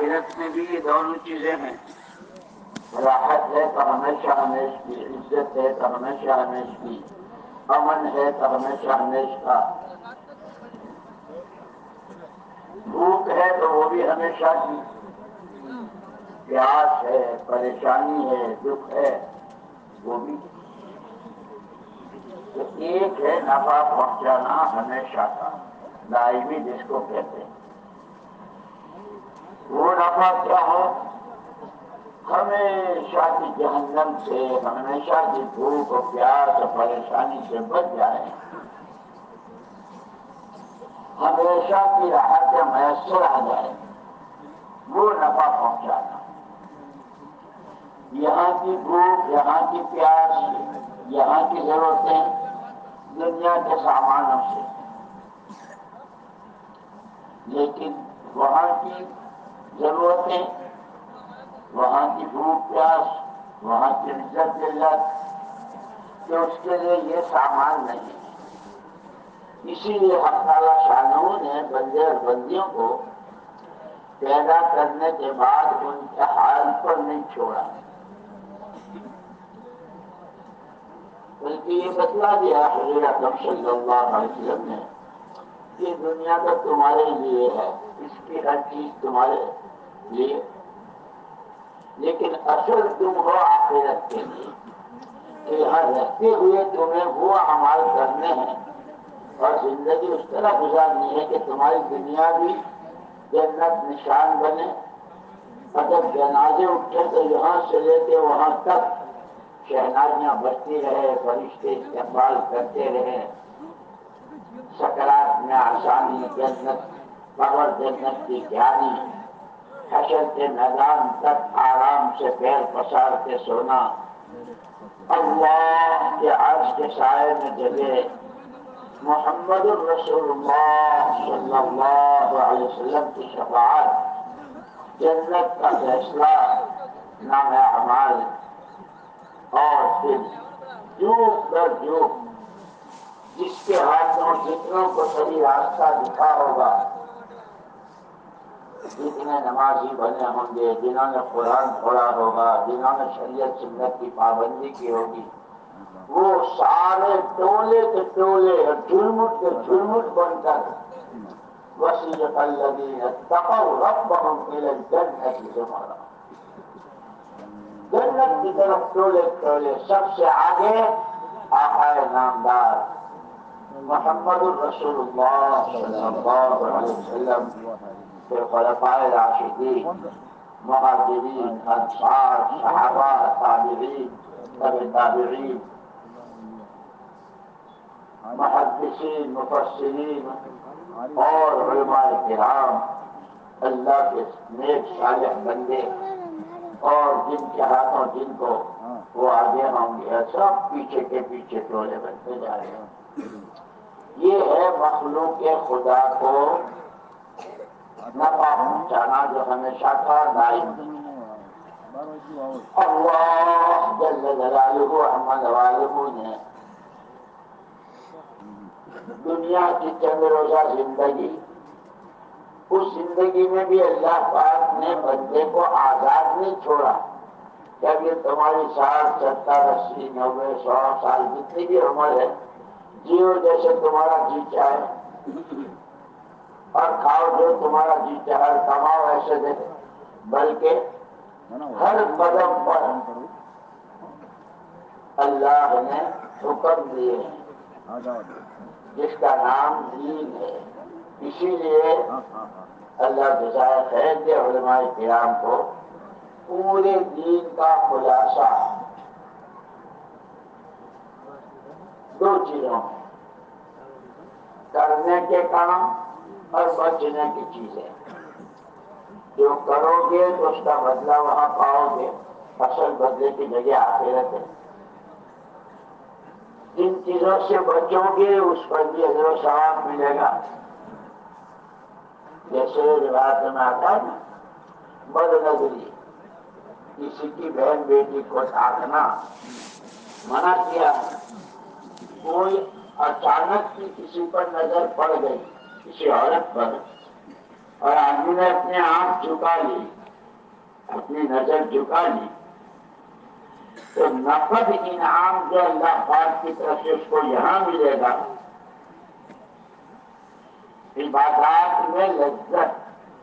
آخرت میں بھی یہ دونوں چیزیں ہیں، راحت ہے تو ہمیشہ ہمیش کی، عزت ہے تو ہمیشہ ہمیش کی، امن ہے تو ہمیشہ ہمیش کا، بھوک ہے تو وہ بھی ہمیشہ کی، پیاس ہے، پریشانی ہے، دکھ ہے، وہ بھی۔ تو ایک ہے نفع پہنچانا ہمیشہ کا، دائمی جس کو کہتے ہیں، وہ نفع کیا ہے؟ ہمیشہ کی جہنم سے، ہمیشہ کی بھوک اور پیاس اور پریشانی سے بچ جائے، ہمیشہ کی راحت میسر آ جائے، وہ نفع پہنچانا۔ یہاں کی بھوک، یہاں کی پیاس، یہاں کی ضرورتیں دنیا کے سامانوں سے، لیکن وہاں کی ضرورتیں، وہاں کی بھوک پیاس، وہاں کی عزت ذلت، کہ اس کے لیے یہ سامان نہیں ہے۔ اسی لیے حق تعالیٰ شانہ نے بندے اور بندیوں کو پیدا کرنے کے بعد ان کے حال پر نہیں چھوڑا، بلکہ یہ بتلا دیا حضور اکرم صلی اللہ علیہ وسلم نے، یہ دنیا تو تمہارے لیے ہے، اس کی ہر چیز تمہارے لیے، لیکن اصل تم ہو آخرت کے لیے، کہ یہاں رہتے ہوئے تمہیں وہ اعمال کرنے ہیں اور زندگی اس طرح گزارنی ہے کہ تمہاری دنیا بھی جنت نشان بنے۔ اگر جنازے اٹھے تو یہاں سے لے کے وہاں تک شہنازیاں بجتی رہے، فرشتے استقبال کرتے رہے، سکرات میں آسانی، جنت قبر جنت کی پیاری، حشر کے میدان تک آرام سے پیر پسار کے سونا، اللہ کے عرش کے سائے میں جگہ، محمد الرسول اللہ صلی اللہ علیہ وسلم کی شفاعت، جنت کا فیصلہ، نام اعمال، اور پھر جو در جو جس کے ہاتھوں جتنوں کو صحیح راستہ دکھا ہوگا، جتنے نمازی بنے ہوں گے، جنہوں نے قرآن پڑھا ہوگا، جنہوں نے شریعت سنت کی پابندی کی ہوگی، وہ سارے ٹولے کے ٹولے اور جھلمٹ کے جھلمٹ بن کر وسیق الذین اتقوا ربهم الی الجنۃ زمرا، جنت کی طرف ٹولے ٹولے، سب سے آگے آقا نامدار محمد الرسول اللہ صلی اللہ علیہ وسلم کے خلفائے راشدین، مہاجرین، انصار، صحابہ، تابعین، تبع تابعین، محدثین، مفسرین اور علماء کرام، اللہ کے نیک صالح بندے، اور جن کے ہاتھوں جن کو وہ آگے ہوں گے، سب پیچھے کے پیچھے ٹولے بنتے جا رہے ہیں۔ یہ ہے مخلوق خدا کو نفع پہنچانا جو ہمیشہ کا دائم۔ اللہ جل جلالہ عما نوالہ نے دنیا کی چند روزہ زندگی، اس زندگی میں بھی اللہ پاک نے بندے کو آزاد نہیں چھوڑا کہ اب یہ تمہاری 60، 70، 80، 90، 100 سال جتنی بھی عمر ہے، جیو جیسے تمہارا جی چاہے اور کھاؤ جو تمہارا جی چاہے، کماؤ ایسے دے، بلکہ ہر قدم پر اللہ نے حکم دیے ہیں جس کا نام دین ہے۔ اسی لیے اللہ جزائے خیر دے علماء کرام کو پورے دین کا خلاصہ دو چیزوں میں، کرنے کے کام اور بچنے کی چیزیں۔ جو کرو گے تو اس کا بدلہ وہاں پاؤ گے، اصل بدلے کی جگہ آخرت ہے۔ جن چیزوں سے بچو گے اس پر بھی اجر و ثواب ملے گا۔ جیسے روایت میں آتا ہے نا، بد نظری، کسی کی بہن بیٹی کو تاکنا منع کیا، کوئی اچانک کی کسی پر نظر پڑ گئی، کسی عورت پر، اور آدمی نے اپنے آنکھ جھکا لی، اپنی نظر جھکا لی، تو نقد انعام جو اللہ پاک کی طرف سے اس کو یہاں ملے گا، عبادات میں لذت،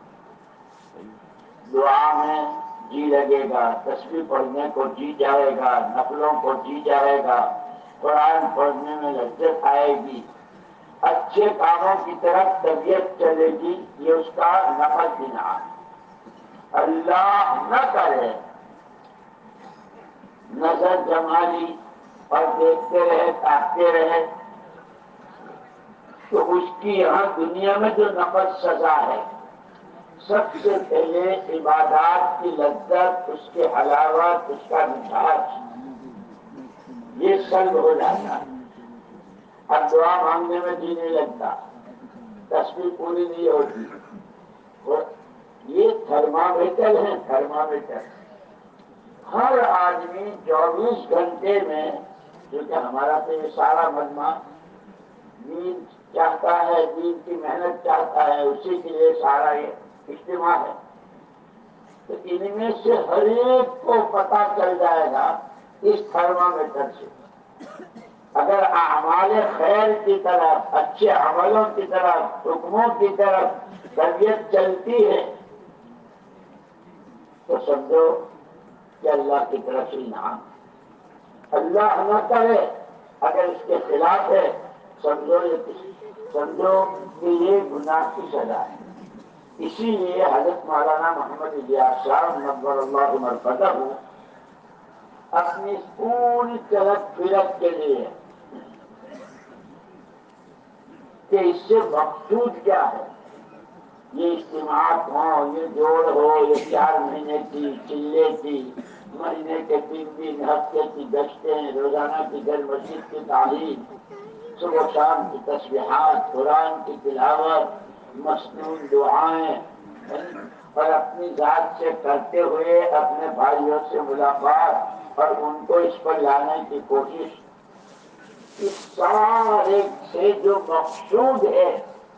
دعا میں جی لگے گا، تسبیح پڑھنے کو جی جائے گا، نفلوں کو جی جائے گا، قرآن پڑھنے میں لذت آئے گی، اچھے کاموں کی طرف طبیعت چلے گی، یہ اس کا نقد انعام۔ اللہ نہ کرے نظر جما لی اور دیکھتے رہے، تاکتے رہے، تو اس کی یہاں دنیا میں جو نقد سزا ہے، سب سے پہلے عبادات کی لذت، اس کے حلاوت، اس کا مٹھاس، یہ سلب ہو جاتا ہے۔ اب دعا مانگنے میں جی نہیں لگتا، تسبیح پوری نہیں ہوتی۔ اور یہ تھرمامیٹر ہے، تھرمامیٹر۔ ہر آدمی 24 گھنٹے میں، کیونکہ ہمارا تو یہ سارا مجمع دین چاہتا ہے، دین کی محنت چاہتا ہے، اسی کے لیے سارا یہ اجتماع ہے، تو ان میں سے ہر ایک کو پتا چل جائے گا اس تھرمامیٹر سے۔ اگر اعمال خیر کی طرف، اچھے عملوں کی طرف، حکموں کی طرف طبیعت چلتی ہے تو سمجھو کہ اللہ کی طرف سے انعام۔ اللہ نہ کرے اگر اس کے خلاف ہے، سمجھو کہ یہ گناہ کی سزا ہے۔ اسی لیے حضرت مولانا محمد الیاس صاحب نور اللہ مرقدہ اپنی پوری چلت پھرت کے لیے کہ اس سے مقصود کیا ہے، یہ اجتماعات ہوں، یہ جوڑ ہو، یہ 4 مہینے کی چلے کی، مہینے کے 3 دن، ہفتے کی گشتیں، روزانہ کی گھر مسجد کی تعلیم، صبح شام کی تسبیحات، قرآن کی تلاوت، مسنون دعائیں، اور اپنی ذات سے کرتے ہوئے اپنے بھائیوں سے ملاقات اور ان کو اس پر لانے کی کوشش، اس سارے سے جو مقصود ہے،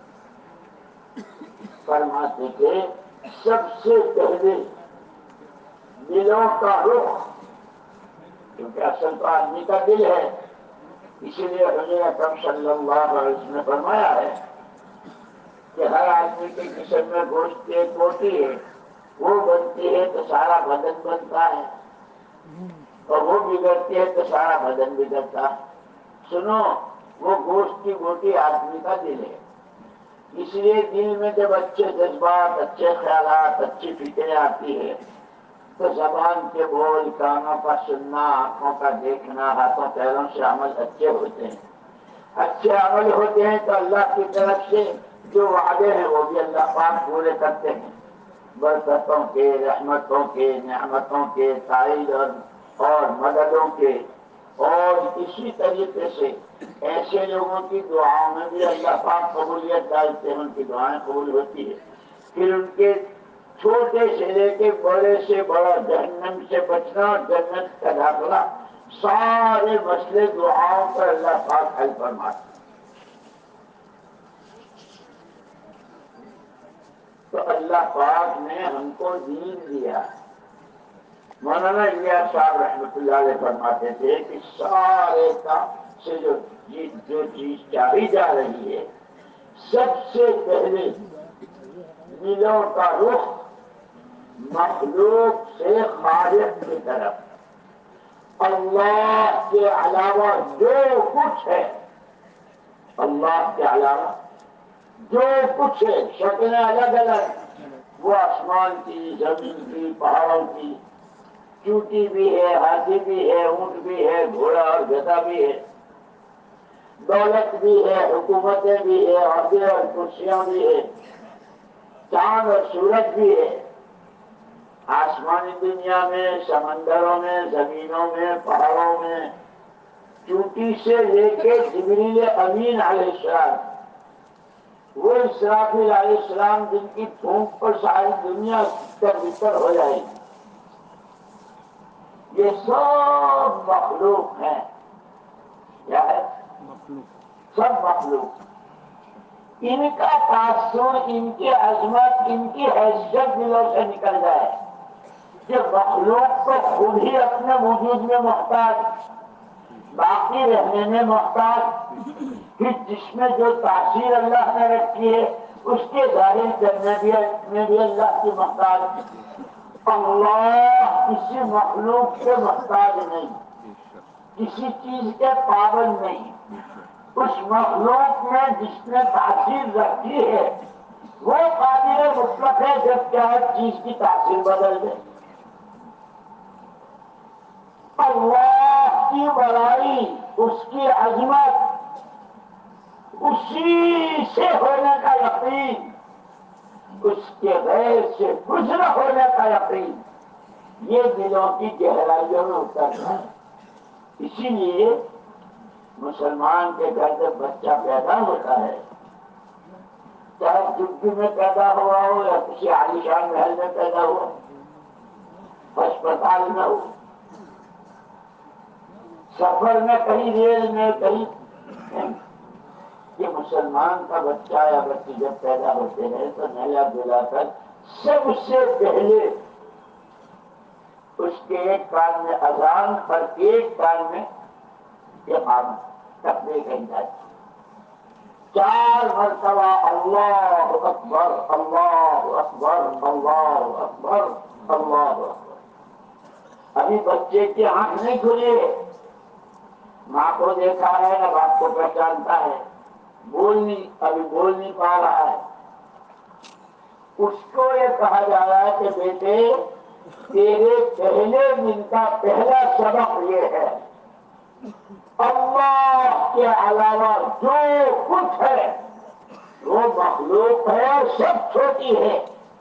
فرماتے تھے سب سے پہلے دلوں کا رخ، کیونکہ اصل تو آدمی کا دل ہے، اسی لیے حضور اکرم صلی اللہ علیہ وسلم نے فرمایا ہے کہ ہر آدمی کے جسم میں گوشت کی ایک بوٹی ہے، وہ بنتی ہے تو سارا بدن بنتا ہے، اور وہ بگڑتی ہے تو سارا بدن بگڑتا ہے۔ سنو، وہ گوشت کی بوٹی آدمی کا دل ہے، اس لیے دل میں جب اچھے جذبات، اچھے خیالات، اچھی فکریں آتی ہے تو زبان کے بول، کانوں کا سننا، آنکھوں کا دیکھنا، ہاتھوں پیروں سے عمل اچھے ہوتے ہیں۔ اچھے عمل ہوتے ہیں تو اللہ کی طرف سے جو وعدے ہیں وہ بھی اللہ پاک پورے کرتے ہیں، برکتوں کے، رحمتوں کے، نعمتوں کے، تائید اور مددوں کے۔ اور اسی طریقے سے ایسے لوگوں کی دعاؤں میں بھی اللہ پاک قبولیت ڈالتے ہیں، ان کی دعائیں قبول ہوتی ہے۔ پھر ان کے چھوٹے سے لے کے بڑے سے بڑا جہنم سے بچنا اور جنت کا داخلہ، سارے مسئلے دعاؤں پر اللہ پاک حل فرماتے ہیں۔ تو اللہ پاک نے ہم کو دین دیا۔ مولانا الیاس صاحب رحمۃ اللہ علیہ فرماتے تھے کہ سارے کام سے جو چیز چاہی جا رہی ہے، سب سے پہلے دلوں کا رخ مخلوق سے خالق کی طرف، اللہ کے علاوہ جو کچھ ہے، اللہ کے علاوہ جو کچھ ہے، شکلیں الگ الگ، وہ آسمان کی، زمین کی، پہاڑوں کی، چونٹی بھی ہے، ہاتھی بھی ہے، اونٹ بھی ہے، گھوڑا اور گدھا بھی ہے، دولت بھی ہے، حکومتیں بھی ہے، عہدے اور کرسیاں بھی ہے، چاند اور سورج بھی ہے، آسمانی دنیا میں، سمندروں میں، زمینوں میں، پہاڑوں میں، چونٹی سے لے کے جبریل امین علیہ السلام، وہ اسرافیل علیہ السلام جن کی پھونک پر ساری دنیا بستر ہو جائے گی، یہ سب مخلوق ہیں۔ کیا ہے؟ سب مخلوق۔ ان کا تاثر، ان کی عظمت، ان کی حیثیت دلوں سے نکل جائے کہ مخلوق کو خود ہی اپنے وجود میں محتاج، باقی رہنے میں محتاج، پھر جس میں جو تاثیر اللہ نے رکھی ہے اس کے ظاہر کرنے میں بھی اللہ کی محتاج۔ اللہ کسی مخلوق کے محتاج نہیں، کسی چیز کے پابند نہیں۔ اس مخلوق میں جس نے تاثیر رکھی ہے وہ قادر مطلق ہے جب چاہے چیز کی تاثیر بدل دے۔ اللہ کی بڑائی، اس کی عظمت، اسی سے ہونے کا یقین، اس کے غیر سے کچھ نہ ہونے کا یقین، یہ دلوں کی گہرائیوں میں اترتا ہے۔ اسی لیے مسلمان کے گھر جب بچہ پیدا ہوتا ہے، چاہے جھگی میں پیدا ہوا ہو یا کسی عالیشان محل میں پیدا ہوا، ہسپتال میں ہو، سفر میں، کہیں ریل میں، کہیں، کہ مسلمان کا بچہ یا بچی جب پیدا ہوتے ہیں تو نہلا دھلا کر سب سے پہلے اس کے ایک کان میں اذان اور ایک کان میں اقامت، تکبیر کہی جاتی، 4 مرتبہ اللہ اکبر اللہ اکبر اللہ اکبر اللہ اکبر۔ ابھی بچے کی آنکھ نہیں کھلی ہے، ماں کو دیکھا ہے نا، باپ کو پہچانتا ہے، ابھی بول نہیں پا رہا ہے، اس کو یہ کہا جا رہا ہے کہ بیٹے تیرے پہلے دن کا پہلا سبق یہ ہے، اللہ کے علاوہ جو کچھ ہے وہ مخلوق ہے، سب چھوٹی ہے،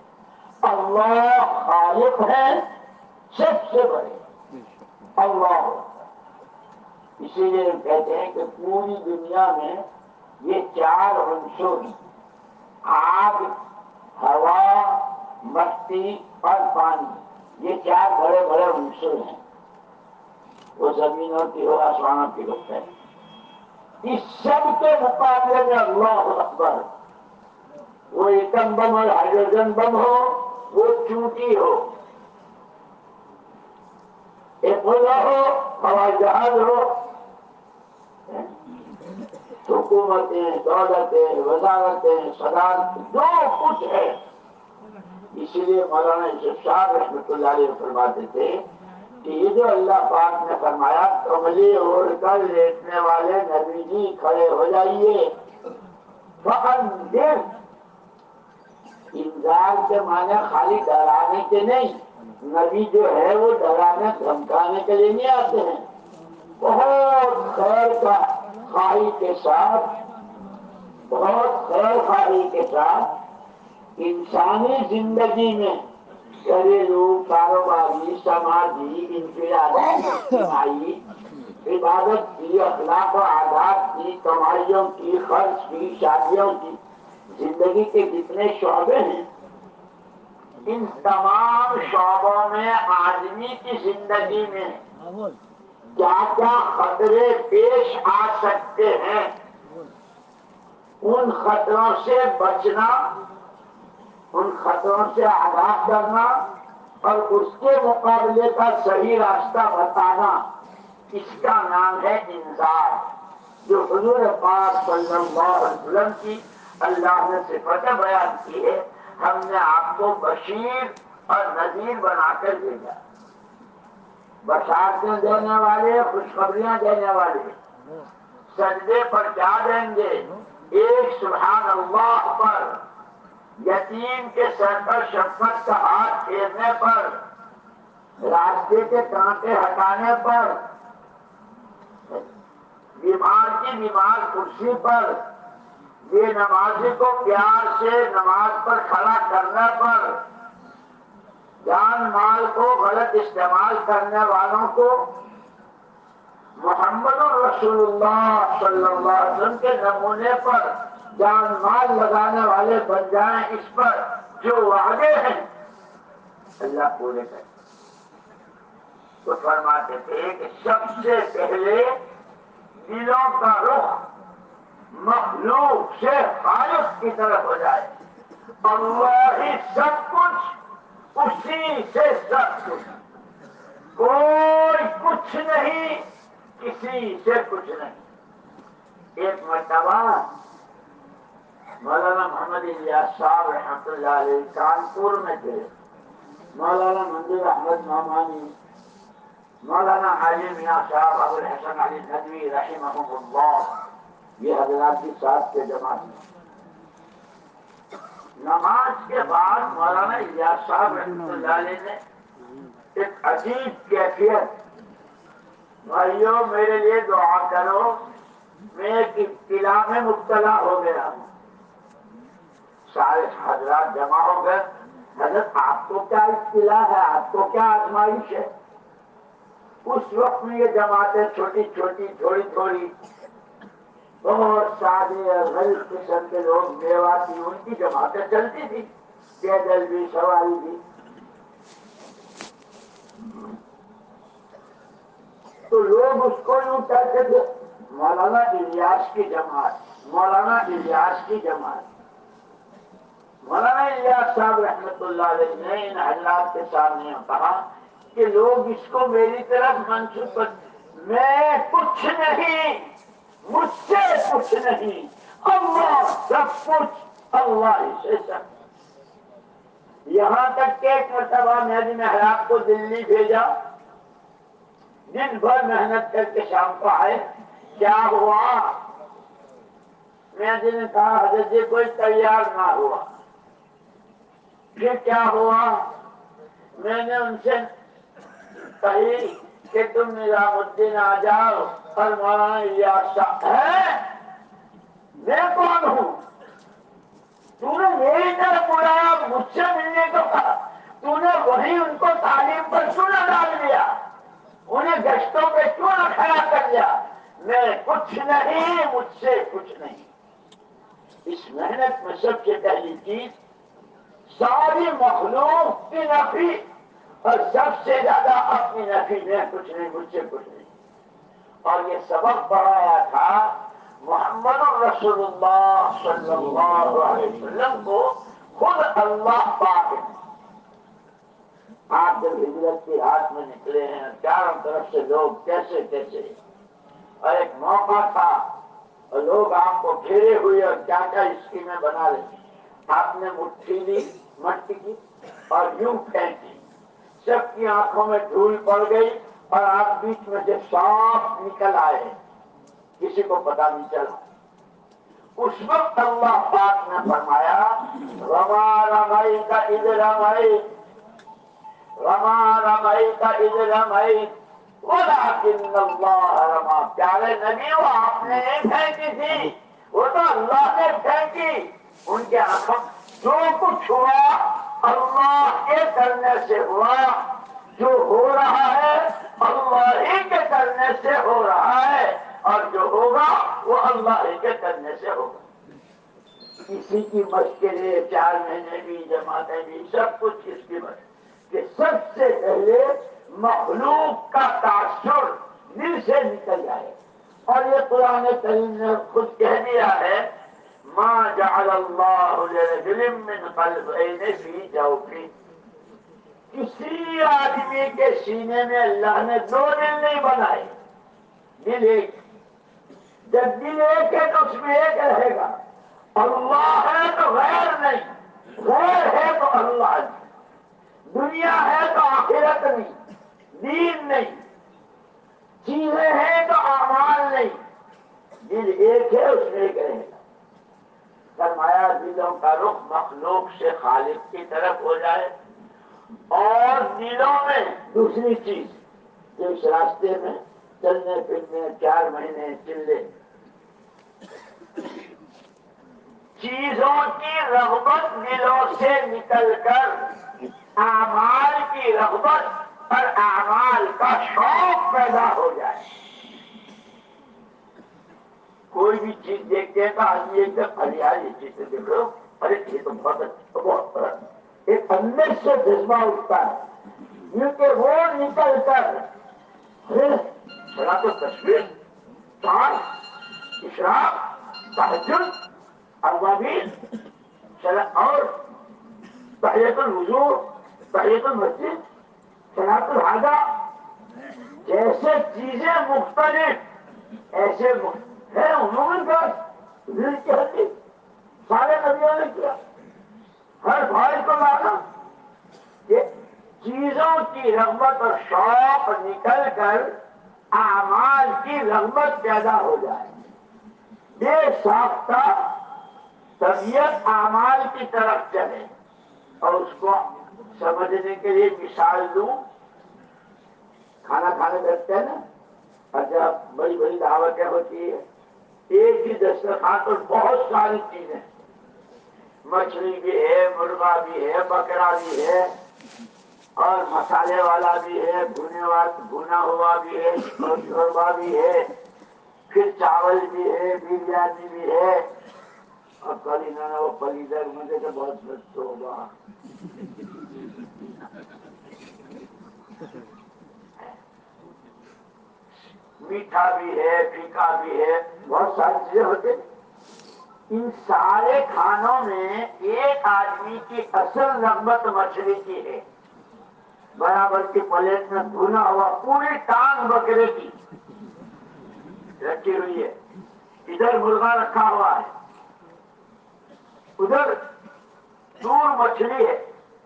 اللہ خالق ہے، سب سے بڑے اللہ۔ اسی لیے کہتے ہیں کہ پوری دنیا میں یہ 4 عنصر، آگ، ہوا، مٹی اور پانی، یہ 4 بڑے بڑے عنصر ہیں۔ وہ زمینوں کی ہو، آسمانوں کی ہو، اس سب کے مقابلے میں اللہ اکبر، وہ ایٹم بم اور ہائیڈروجن بم ہو، وہ چونٹی ہو، ایپولا ہو، ہوائی جہاز ہو، حکومتیں، دولتیں، وزارتیں، صدارتیں، جو کچھ ہے۔ اسی لیے مولانا یوسف صاحب رحمۃ اللہ علیہ فرماتے تھے کہ یہ جو اللہ پاک نے فرمایا کملی اوڑھ کر لیٹنے والے نبی جی کھڑے ہو جائیے، فَأَنذِرْ، انذار کے معنی خالی ڈرانے کے نہیں، نبی جو ہے وہ ڈرانے دھمکانے کے لیے نہیں آتے ہیں، بہت خیر کا خواہی کے ساتھ، بہت خیر خواہی کے ساتھ انسانی زندگی میں گھریلو، کاروباری، سماجی، انفرادی، اجتماعی، عبادت کی، اخلاق و عادات کی، کمائیوں کی، خرچ کی، شادیوں کی، زندگی کے جتنے شعبے ہیں، ان تمام شعبوں میں آدمی کی زندگی میں کیا کیا خطرے پیش آ سکتے ہیں، ان خطروں سے بچنا، ان خطروں سے آگاہ کرنا اور اس کے مقابلے کا صحیح راستہ بتانا، اس کا نام ہے انذار، جو حضور پاک صلی اللہ علیہ وسلم کی اللہ نے صفت بیان کی ہے۔ ہم نے آپ کو بشیر اور نذیر بنا کر بھیجا، بشارتیں دینے والے، خوشخبریاں دینے والے۔ سجدے پر کیا دیں گے؟ ایک سبحان اللہ پر، یتیم کے سر پر شفقت کا ہاتھ پھیرنے پر، راستے کے کانٹے ہٹانے پر، بیمار کی بیمار کرسی پر، بے نمازی کو پیار سے نماز پر کھڑا کرنے پر، جان مال کو غلط استعمال کرنے والوں کو محمد رسول اللہ صلی اللہ علیہ وسلم کے نمونے پر جان مال لگانے والے بن جائیں، اس پر جو وعدے ہیں اللہ پورے کرے۔ تو فرماتے تھے کہ سب سے پہلے دلوں کا رخ مخلوق سے خالق کی طرف ہو جائے. اللہ ہی سب کچھ، اسی سے سب کچھ، کوئی کچھ نہیں، کسی سے کچھ نہیں. ایک مرتبہ مولانا محمد الیاس صاحب رحمۃ اللہ علیہ کانپور میں تھے. مولانا منظور احمد نعمانی، مولانا علی میاں صاحب، ابو الحسن علی ندوی رحمہم اللہ، یہ حضرات کی ساتھ کے جماعت میں. نماز کے بعد مولانا الیاس صاحب رحمۃ اللہ علیہ نے ایک عجیب کیفیت، بھائیوں میرے لیے دعا کرو، میں ایک ابتلا میں مبتلا ہو گیا ہوں. سارے حضرات جمع ہو گئے. حضرت آپ کو کیا ابتلا ہے، آپ کو کیا آزمائش ہے؟ اس وقت میں یہ جماعتیں چھوٹی چھوٹی، تھوڑی تھوڑی، بہت سادے اور غریب قسم کے لوگ، بیوہ تھی، ان کی جماعتیں چلتی تھی، پیدل بھی، سواری بھی. تو لوگ اس کو یوں کہتے تھے مولانا الیاس کی جماعت، مولانا الیاس کی جماعت. مولانا الیاس صاحب رحمۃ اللہ علیہ نے ان حضرات کے سامنے کہا کہ لوگ اس کو میری طرف منسوب کرتے، میں کچھ نہیں، مجھ سے کچھ نہیں، اللہ سب کچھ، اللہ ہی سے سب. یہاں تک کہ ایک مرتبہ میں نے محراب کو دلی بھیجا، دن بھر محنت کر کے شام کو آئے. کیا ہوا؟ میں نے کہا حضرت جی کوئی تیار نہ ہوا. پھر کیا ہوا؟ میں نے ان سے کہی کہ تم نظام الدین آ جاؤ اور مولانا الیاس صاحب ہے. میں کون ہوں؟ تو نے میری طرف بلایا، مجھ سے ملنے کو کہا، تو نے وہی ان کو تعلیم پر کیوں نہ ڈال دیا، انہیں گشتوں پہ کیوں نہ کھڑا کر دیا؟ میں کچھ نہیں، مجھ سے کچھ نہیں. اس محنت میں سب سے پہلی چیز ساری مخلوق کی نفی، اور سب سے زیادہ اپنی نفی، میں کچھ نہیں، مجھ سے کچھ نہیں. اور یہ سبق پڑھایا تھا محمد الرسول اللہ صلی اللہ علیہ وسلم کو خود اللہ پاک نے. آپ جب ہجرت کے ہاتھ میں نکلے ہیں، چاروں طرف سے لوگ کیسے کیسے، اور ایک موقع تھا اور لوگ آپ کو گھیرے ہوئے اور کیا کیا اسکیمیں بنا رہے. آپ نے مٹھی لی مٹی کی اور یوں پھینکی، سب کی آنکھوں میں دھول پڑ گئی اور آپ بیچ میں سے صاف نکل آئے، کسی کو پتا نہیں چلا. اس وقت اللہ پاک نے فرمایا وما رمیت اذ رمیت، وما رمیت اذ رمیت ولکن اللہ رمی. پیارے نبی، وہ آپ نے نہیں پھینکی تھی، وہ تو اللہ نے پھینکی. ان کے آنکھوں جو کچھ ہوا اللہ کے کرنے سے ہوا، جو ہو رہا ہے اللہ ہی کے کرنے سے ہو رہا ہے، اور جو ہوگا وہ اللہ ہی کے کرنے سے ہوگا. کسی کی مشق کے لیے 4 مہینے بھی، جماعتیں بھی، سب کچھ کس کی مشق کہ سب سے پہلے مخلوق کا تاثر دل سے نکل جائے. اور یہ قرآن کریم نے خود کہہ دیا ہے ما جعل اللہ لرجل من قلبین فی جوفہ. کسی آدمی کے سینے میں اللہ نے 2 دل نہیں بنائے، دل ایک. جب دل ایک ہے تو اس میں ایک رہے گا. اللہ ہے تو غیر نہیں، غیر ہے تو اللہ نہیں. دنیا ہے تو آخرت نہیں، دین نہیں. چیزیں ہیں تو اعمال نہیں. دل ایک ہے، اس میں ایک رہے گا. فرمایا دلوں کا رخ مخلوق سے خالق کی طرف ہو جائے. اور دلوں میں دوسری چیز جو اس راستے میں چلنے پھرنے 4 مہینے چلے، چیزوں کی رغبت دلوں سے نکل کر اعمال کی رغبت اور اعمال کا شوق پیدا ہو جائے. کوئی بھی چیز دیکھتے ہیں تو آدمی ایک دم ہریالی چیز سے دیکھ لو، ارے یہ تو بہت اچھا، بہت بڑا. ایک اندر سے جذبہ اٹھتا ہے، کیونکہ وہ نکل کر پھر بڑا تو تصویر، چاند، اشراق، تہجد اوابین اور تحیۃ الوضو، تحیۃ المسجد، صلاۃ الحاجہ جیسے چیزیں مختلف ایسے ہے عموماً کا دل کی حدیث سارے نبیوں نے کیا. ہر بھائی کو لانا کہ چیزوں کی رغبت اور شوق نکل کر اعمال کی رغبت پیدا ہو جائے. بے ساختہ طبیعت اعمال کی طرف چلے. اور اس کو سمجھنے کے لیے مثال دوں، کھانا کھانے بیٹھتے ہیں نا، اور جب بڑی بڑی دعوتیں ہوتی ہے ایک ہی دسترخوان پر بہت ساری چیزیں، مچھلی بھی ہے، مرغا بھی ہے، بکرا بھی ہے، اور مسالے والا بھی ہے، بھنا ہوا بھی ہے، اور شوربا بھی ہے، پھر چاول بھی ہے، بریانی بھی ہے. اور کل انہوں نے وہ پلیدر مجھے تو بہت مست ہوگا. میٹھا بھی ہے، پھیکا بھی ہے، بہت ساری چیزیں ہوتی. ان سارے کھانوں میں ایک آدمی کی اصل رغبت مچھلی کی ہے. برابر کی پلیٹ میں بھنا ہوا پوری ٹانگ بکرے کی رکھی ہوئی ہے، ادھر مرغا رکھا ہوا ہے، ادھر دور مچھلی ہے.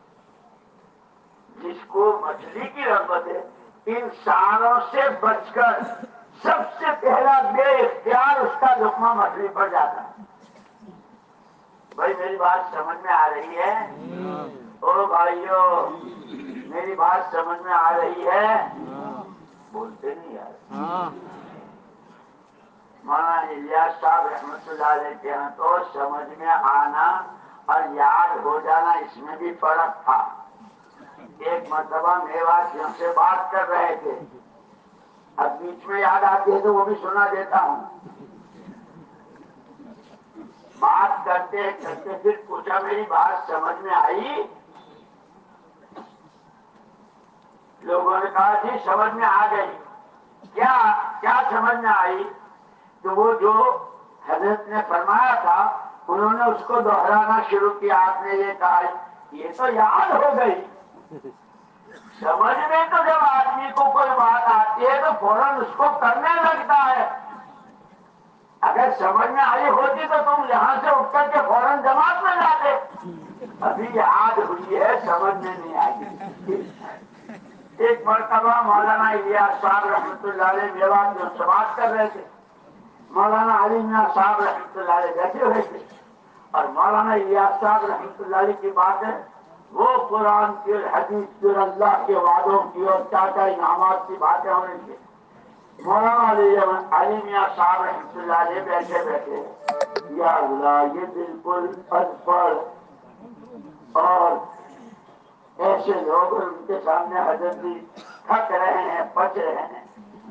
جس کو مچھلی کی رغبت ہے ان ساروں سے بچ کر سب سے پہلا بے اختیار اس کا لقمہ مچھلی پر جاتا ہے. بھائی میری بات سمجھ میں آ رہی ہے؟ او بھائیو میری بات سمجھ میں آ رہی ہے؟ بولتے نہیں یار. مولانا الیاس صاحب رحمت اللہ علیہ کے ہاں تو سمجھ میں آنا اور یاد ہو جانا اس میں بھی فرق تھا. ایک مرتبہ میواتیوں سے بات کر رہے تھے، اب بیچ میں یاد آتی ہے تو وہ بھی سنا دیتا ہوں. بات کرتے کرتے پھر پوچھا میری بات سمجھ میں آئی؟ لوگوں نے کہا جی سمجھ میں آ گئی. کیا سمجھ میں آئی؟ تو وہ جو حضرت نے فرمایا تھا انہوں نے اس کو دہرانا شروع کیا. آپ نے یہ کہا یہ تو یاد ہو گئی. سمجھ میں تو جب آدمی کو کوئی بات آتی ہے تو فوراً اس کو کرنے لگتا ہے. اگر سمجھ میں آئی ہوتی تو تم یہاں سے اٹھ کر کے فوراً جماعت میں جاتے. ابھی یاد ہوئی ہے، سمجھ میں نہیں آئی. ایک مرتبہ مولانا الیاس صاحب رحمۃ اللہ علیہ میوات میں سے بات کر رہے تھے. مولانا علی میاں صاحب رحمۃ اللہ علیہ بیٹھے ہوئے تھے اور مولانا الیاس صاحب رحمۃ اللہ علیہ کی باتیں وہ قرآن کی اور حدیث کی اور اللہ کے وعدوں کی اور چاچا انعامات کی باتیں ہو رہی تھی. مولانا علی میاں صاحب رحمۃ اللہ علیہ بیٹھے بیٹھے یا اللہ یہ بالکل ان پڑھ اور ایسے لوگ ان کے سامنے حضرت بھی تھک رہے ہیں، پچ رہے ہیں،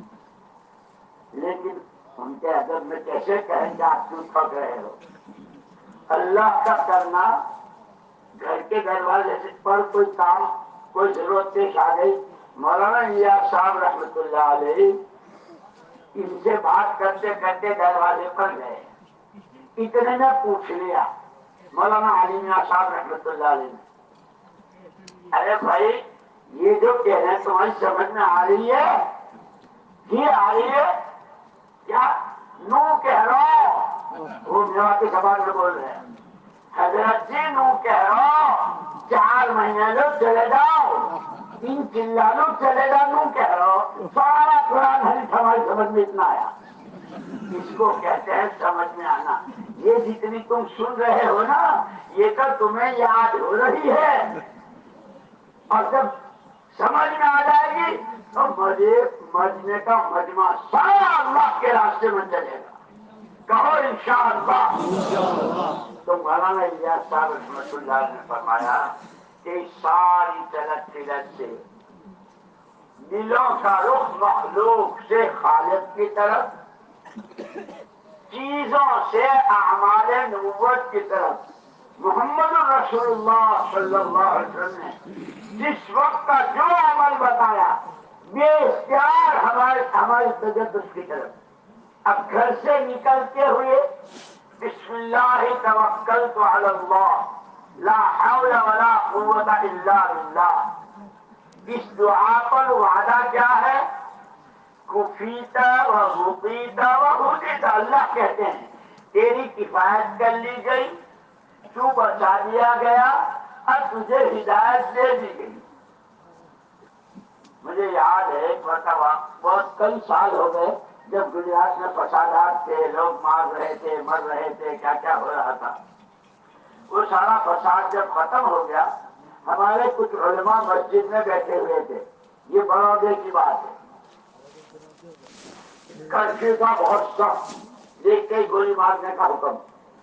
لیکن ان کے ادب میں کیسے کہیں کہ آپ کیوں تھک رہے ہو؟ اللہ کا کرنا، گھر کے دروازے سے پر کوئی کام کوئی ضرورت پیش آ گئی. مولانا الیاس صاحب رحمۃ اللہ علیہ ان سے بات کرتے کرتے دروازے پر گئے. اتنے میں پوچھ لیا مولانا علی میاں صاحب رحمۃ اللہ علیہ نے، ارے بھائی یہ جو کہہ رہے ہیں تمہاری سمجھ میں آ رہی ہے؟ جی آ رہی ہے. کیا نو کہہ رہا ہوں؟ وہ میوات کی زبان میں بول رہے ہیں. حضرت جی نو کہہ رہا ہوں، 4 مہینے لو چلے جاؤ، 3 چلا لو چلے جاؤ، نو کہہ رہا ہوں. سارا قرآن حدیث ہماری سمجھ میں اتنا آیا. اس کو کہتے ہیں سمجھ میں آنا. یہ جتنی تم سن رہے ہو نا یہ تو تمہیں یاد ہو رہی ہے، اور جب سمجھ میں آ جائے گی تو مجمے کا مجمع سارا اللہ کے راستے میں چلے گا. کہو انشاءاللہ. تو مولانا الیاس صاحب رحمۃ اللہ نے فرمایا کہ ساری چلت فلت سے دلوں کا رخ مخلوق سے خالق کی طرف، چیزوں سے اعمال نبوت کی طرف. محمد الرسول اللہ صلی اللہ علیہ وسلم نے جس وقت کا جو عمل بتایا بے اختیار ہماری تجدد کی طرف. اب گھر سے نکلتے ہوئے بسم اللہ توکلت علی اللہ لا حول ولا قوت الا باللہ، اس دعا پر وعدہ کیا ہے؟ کفیت و وقیت و ہدیت، اللہ کہتے ہیں تیری کفایت کر لی گئی، تو بچا دیا گیا اور تجھے ہدایت دے دی گئی۔ مجھے یاد ہے ایک مرتبہ، بہت کئی سال ہو گئے، جب گجرات میں فسادات تھے، لوگ مار رہے تھے، مر رہے تھے، کیا کیا ہو رہا تھا۔ وہ سارا فساد جب ختم ہو گیا، ہمارے کچھ علماء مسجد میں بیٹھے ہوئے تھے۔ یہ بڑودے کی بات ہے، کرفیو کا بہت سخت، دیکھتے ہی گولی مارنے کا حکم۔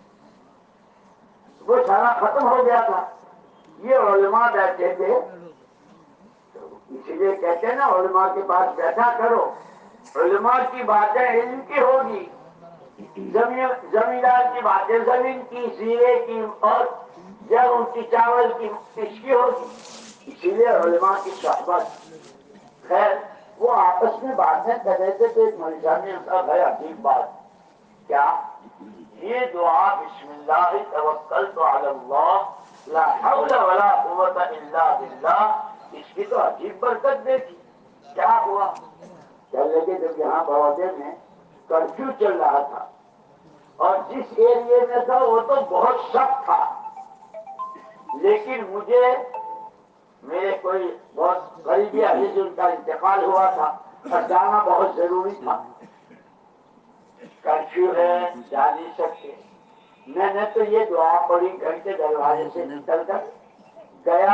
وہ سارا ختم ہو گیا تھا، یہ علماء بیٹھے تھے، اسی لیے کہتے ہیں نا علماء کے پاس بیٹھا کرو، علماء کی باتیں علم کی ہوگی، زمیندار کی باتیں زمین کی، زیرے کی، اور جب ان کی چاول کی کس کی ہوگی، اسی لیے علماء کی صحبت۔ خیر، وہ آپس میں باتیں کر رہے تھے تو ایک مریضہ نے ان کا بھائی عجیب بات کیا، یہ دعا بسم اللہ توکلت علی اللہ لا حول ولا قوت الا باللہ، اس کی تو عجیب برکت دیکھی۔ کیا ہوا؟ کہنے لگے جب یہاں بڑودے میں کرفیو چل رہا تھا اور جس ایریے میں تھا وہ تو بہت سخت تھا، لیکن مجھے میرے کوئی بہت قریبی عزیز ان کا انتقال ہوا تھا اور جانا بہت ضروری تھا۔ کرفیو ہے، جا نہیں سکتے، میں نے تو یہ دعا پڑھی، گھر کے دروازے سے نکل کر گیا،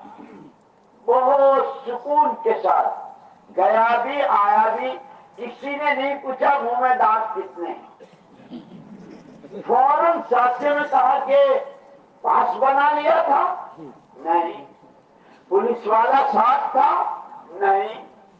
بہت سکون کے ساتھ گیا بھی آیا بھی، کسی نے نہیں پوچھا منہ میں دانت کتنے ہیں۔ فوراً ساتھی نے کہا کہ پاس بنا لیا تھا؟ نہیں۔ پولیس والا ساتھ تھا؟ نہیں۔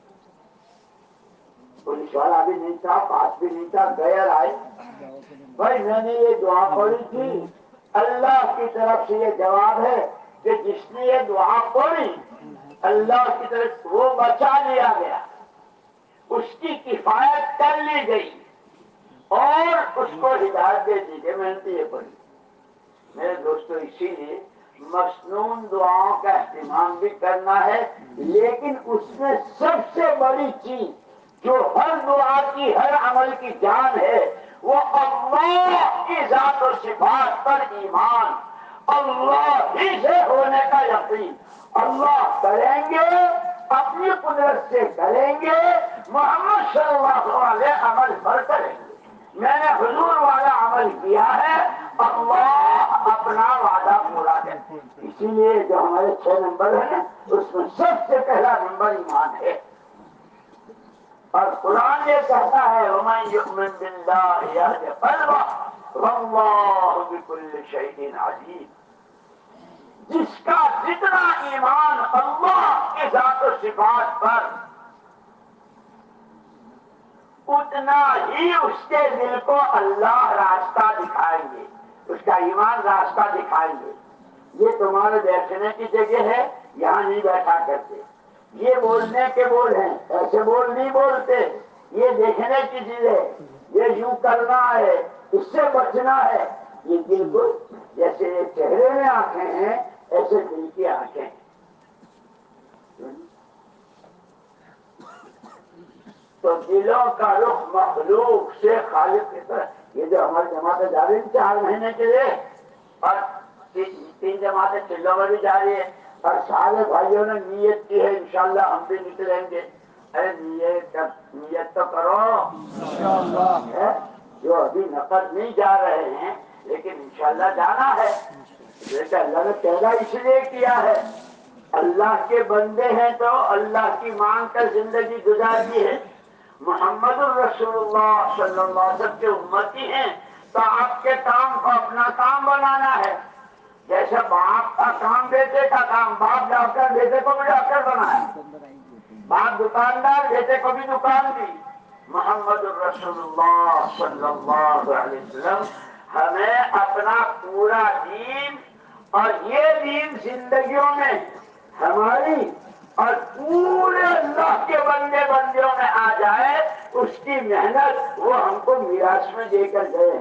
پولیس والا بھی نہیں تھا، پاس بھی نہیں تھا، غیر آئے۔ بھائی میں نے یہ دعا پڑھی تھی، اللہ کی طرف سے یہ جواب ہے کہ جس نے یہ دعا پڑھی اللہ کی طرف وہ بچا لیا گیا، اس کی کفایت کر لی گئی اور اس کو ہدایت دے دی گئی۔ میں نے تو یہ پڑھی میرے دوستو، اسی لیے مسنون دعاؤں کا اہتمام بھی کرنا ہے، لیکن اس میں سب سے بڑی چیز جو ہر دعا کی، ہر عمل کی جان ہے، وہ اللہ کی ذات و صفات پر ایمان، اللہ ہی سے ہونے کا یقین۔ اللہ کریں گے، اپنی قدرت سے کریں گے، محمد صلی اللہ علیہ عمل پر کریں گے۔ میں نے حضور والا عمل کیا ہے، اللہ اپنا وعدہ پورا ہے۔ اسی لیے جو ہمارے 6 نمبر ہیں اس میں سب سے پہلا نمبر ایمان ہے، اور قرآن یہ کہتا ہے وَمَن يُؤْمِن بِاللَّهِ يَهْدِ قَلْبَهُ وَاللَّهُ بِكُلِّ شَيْءٍ عَلِيمٌ۔ جس کا جتنا ایمان اللہ کی ذات و صفات پر، اتنا ہی اس کے دل کو اللہ راستہ دکھائیں گے، اس کا ایمان راستہ دکھائیں گے۔ یہ تمہارے بیٹھنے کی جگہ ہے، یہاں نہیں بیٹھا کرتے، یہ بولنے کے بول ہیں، ایسے بول نہیں بولتے، یہ دیکھنے کی چیز ہے، یہ یوں کرنا ہے، اس سے بچنا ہے۔ یہ بالکل جیسے چہرے میں آنکھیں ہیں ایسے دل کی آنکھیں ہیں۔ تو دلوں کا رخ مخلوق سے خالق کی طرف، یہ جو ہماری جماعتیں جا رہی ہیں 4 مہینے کے لیے، اور 3 جماعتیں چلو میں بھی جا رہی ہے، اور سارے بھائیوں نے نیت کی ہے انشاءاللہ ہم بھی نکلیں گے۔ ارے نیت تو کرو انشاءاللہ، جو ابھی نقد نہیں جا رہے ہیں لیکن انشاءاللہ جانا ہے۔ دیکھیں اللہ نے پیدا اس لیے کیا ہے، اللہ کے بندے ہیں تو اللہ کی مانگ کر زندگی گزارتی ہے۔ محمد الرسول اللہ صلی اللہ علیہ وسلم کے امتی ہیں تو آپ کے کام کو اپنا کام بنانا ہے۔ جیسے باپ کا کام بیٹے کا کام، باپ ڈاکٹر بیٹے کو بھی ڈاکٹر بنایا، باپ دکاندار بیٹے کو بھی دکان دی۔ محمد الرسول اللہ صلی اللہ علیہ وسلم ہمیں اپنا پورا دین، اور یہ دین زندگیوں میں ہماری اور پورے اللہ کے بندیوں میں آ جائے، اس کی محنت وہ ہم کو میراث میں دے کر گئے ہیں۔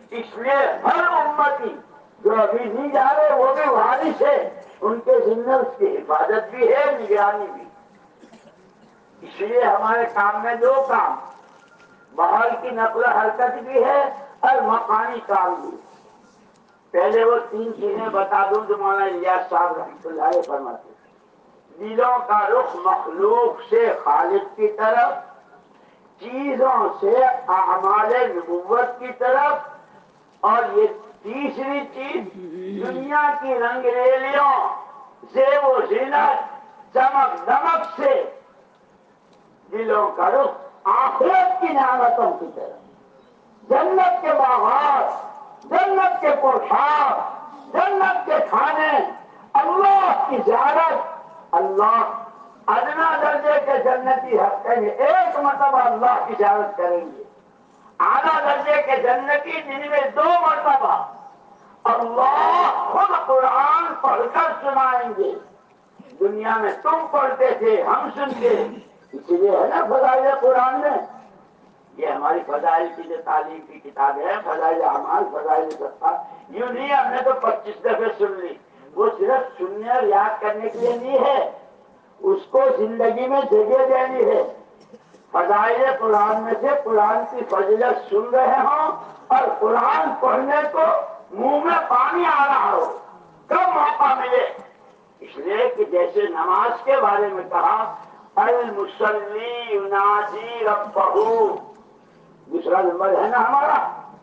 اس لیے ہر امتی جو ابھی نہیں جا رہے وہ بھی وارث ہے، ان کے ذمہ اس کی حفاظت بھی ہے، نگرانی بھی۔ اس لیے ہمارے کام میں دو کام، ماحول کی نقل و حرکت بھی ہے اور مکانی کام بھی۔ پہلے وہ تین چیزیں بتا دوں جو مولانا الیاس صاحب رحمۃ اللہ علیہ فرماتے ہیں۔ دلوں کا رخ مخلوق سے خالق کی طرف، چیزوں سے اعمال نبوت کی طرف، اور یہ تیسری چیز دنیا کی رنگ ریلیوں زیب و زینت چمک دمک سے دلوں کا رخ آخرت کی نعمتوں کی طرف، جنت کے باغات، جنت کے پوشاک، جنت کے کھانے، اللہ کی زیارت۔ اللہ ادنا درجے کے جنتی کہیں گے ایک مرتبہ اللہ کی زیارت کریں گے، اعلیٰ درجے کے جنتی دن میں 2 مرتبہ اللہ خود قرآن پڑھ کر سنائیں گے۔ دنیا میں تم پڑھتے تھے، ہم سنتے، اس لیے ہے نا فضائل قرآن میں، یہ ہماری فضائل کی جو تعلیم کی کتاب ہے، فضائل اعمال، فضائل صدقات، یوں نہیں ہم نے تو 25 دفعے سن لی، وہ صرف سننے اور یاد کرنے کے لیے نہیں ہے، اس کو زندگی میں جگہ دینی ہے۔ فضائل قرآن میں سے قرآن کی فضیلت سن رہے ہوں اور قرآن پڑھنے کو منہ میں پانی آ رہا ہو، کب موقع ملے؟ اس لیے کہ جیسے نماز کے بارے میں کہا المصلی یناجی ربہ، دوسرا نمبر ہے نا ہمارا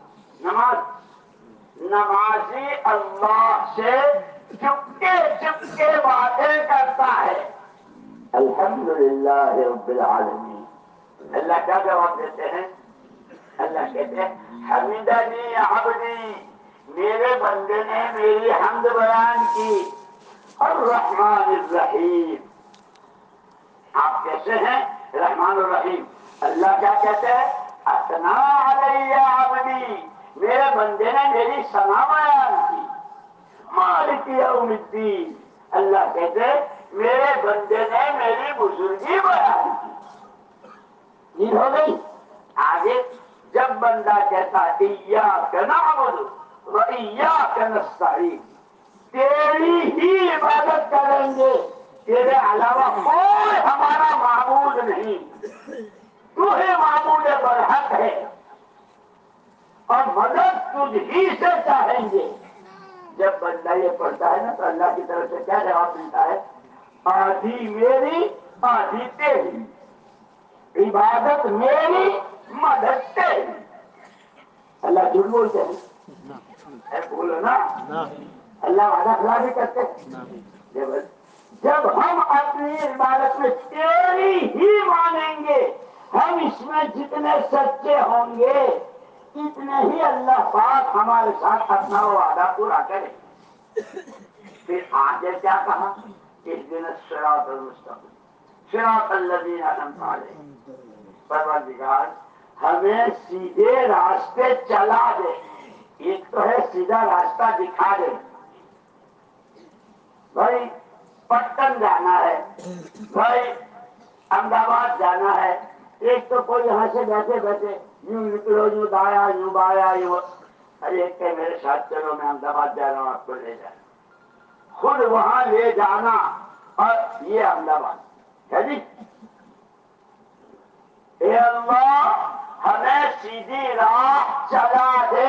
نماز، نمازی اللہ سے چپکے چپکے باتیں کرتا ہے۔ الحمدللہ رب العالمین۔ اللہ کیا جواب دیتے ہیں؟ اللہ کہتے ہیں حمیدنی عبدی، میرے بندے نے میری حمد بیان کی، الرحمن الرحیم۔ آپ کیسے ہیں؟ رحمان الرحیم۔ اللہ کیا کہتے ہیں؟ اثنا علی عبدی، میرے بندے نے میری ثنا بیان کی، مالک یوم الدین۔ اللہ کہتے ہیں میرے بندے نے میری بزرگی بیان کی۔ نیند ہو گئی؟ آگے جب بندہ کہتا ایاک نعبد و ایاک نستعین، تیری ہی عبادت کریں گے، تیرے علاوہ کوئی ہمارا معبود نہیں، تو ہی معبود برحق ہے، اور مدد تجھ ہی سے چاہیں گے۔ جب بندہ یہ پڑھتا ہے نا تو اللہ کی طرف سے کیا جواب ملتا ہے؟ آدھی میری آدھی تیری، عبادت میری مدد تیری۔ اللہ جھوٹ بولتے ہیں؟ بولو نا، اللہ وعدہ خلاف بھی کرتے ہیں۔ جب ہم اپنی عبادت میں تیری ہی مانیں گے، ہم اس میں جتنے سچے ہوں گے اتنے ہی اللہ پاک ہمارے ساتھ اپنا وعدہ پورا کرے۔ پھر آگے کیا کہا؟ اہدنا الصراط المستقیم صراط الذین انعمت علیہم، پروردگار ہمیں سیدھے راستے چلا دے۔ ایک تو ہے سیدھا راستہ دکھا دے، بھائی پٹن جانا ہے، بھائی احمد آباد جانا ہے، ایک تو کوئی یہاں سے بیٹھے بیٹھے یوں نکلو، یوں دایا یوں بایا یوں، ارے ایک کہ میرے ساتھ چلو میں احمد آباد جا رہا ہوں، آپ کو لے جانا، خود وہاں لے جانا، اور یہ احمد آباد ہے جی۔ اے اللہ ہمیں سیدھی راہ چلا دے۔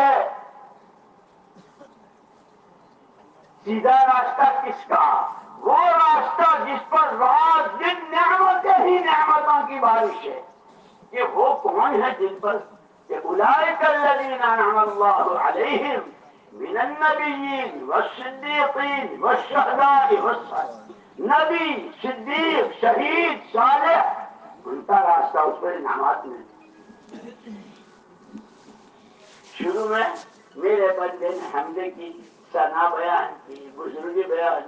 سیدھا راستہ کس کا؟ وہ راستہ جس پر رات دن نعمتیں ہی نعمتوں کی بارش ہے۔ کہ وہ کون ہے جن پر کہ اولئک الذین انعم اللہ علیہم من النبیین والصدیقین والشہداء والصالحین، نبی، صدیق، شہید، صالح، ان کا راستہ اس پر انعامات ملتے۔ شروع میں میرے بندے نے حمدے کی ثنا بیان کی، بزرگی بیان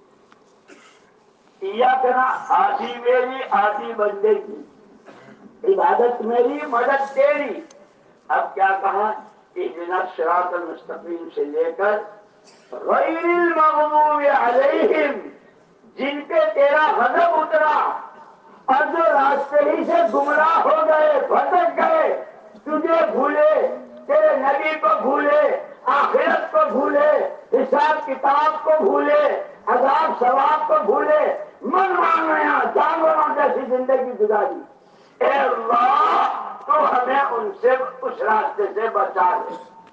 کی، کہنا آدھی میری آدھی بندے کی، عبادت میری مدد تیری۔ اب کیا کہا؟ اہدنا الصراط المستقیم سے لے کر غیر المغضوب علیہم، جن پہ تیرا غضب اترا اور جو راستے ہی سے گمراہ ہو گئے، بھٹک گئے، تجھے بھولے، تیرے نبی کو بھولے، آخرت کو بھولے، حساب کتاب کو بھولے، عذاب ثواب کو بھولے، من مانیا جانوروں جیسی زندگی گزاری، اے اللہ تو ہمیں ان سے اس راستے سے بچا لے۔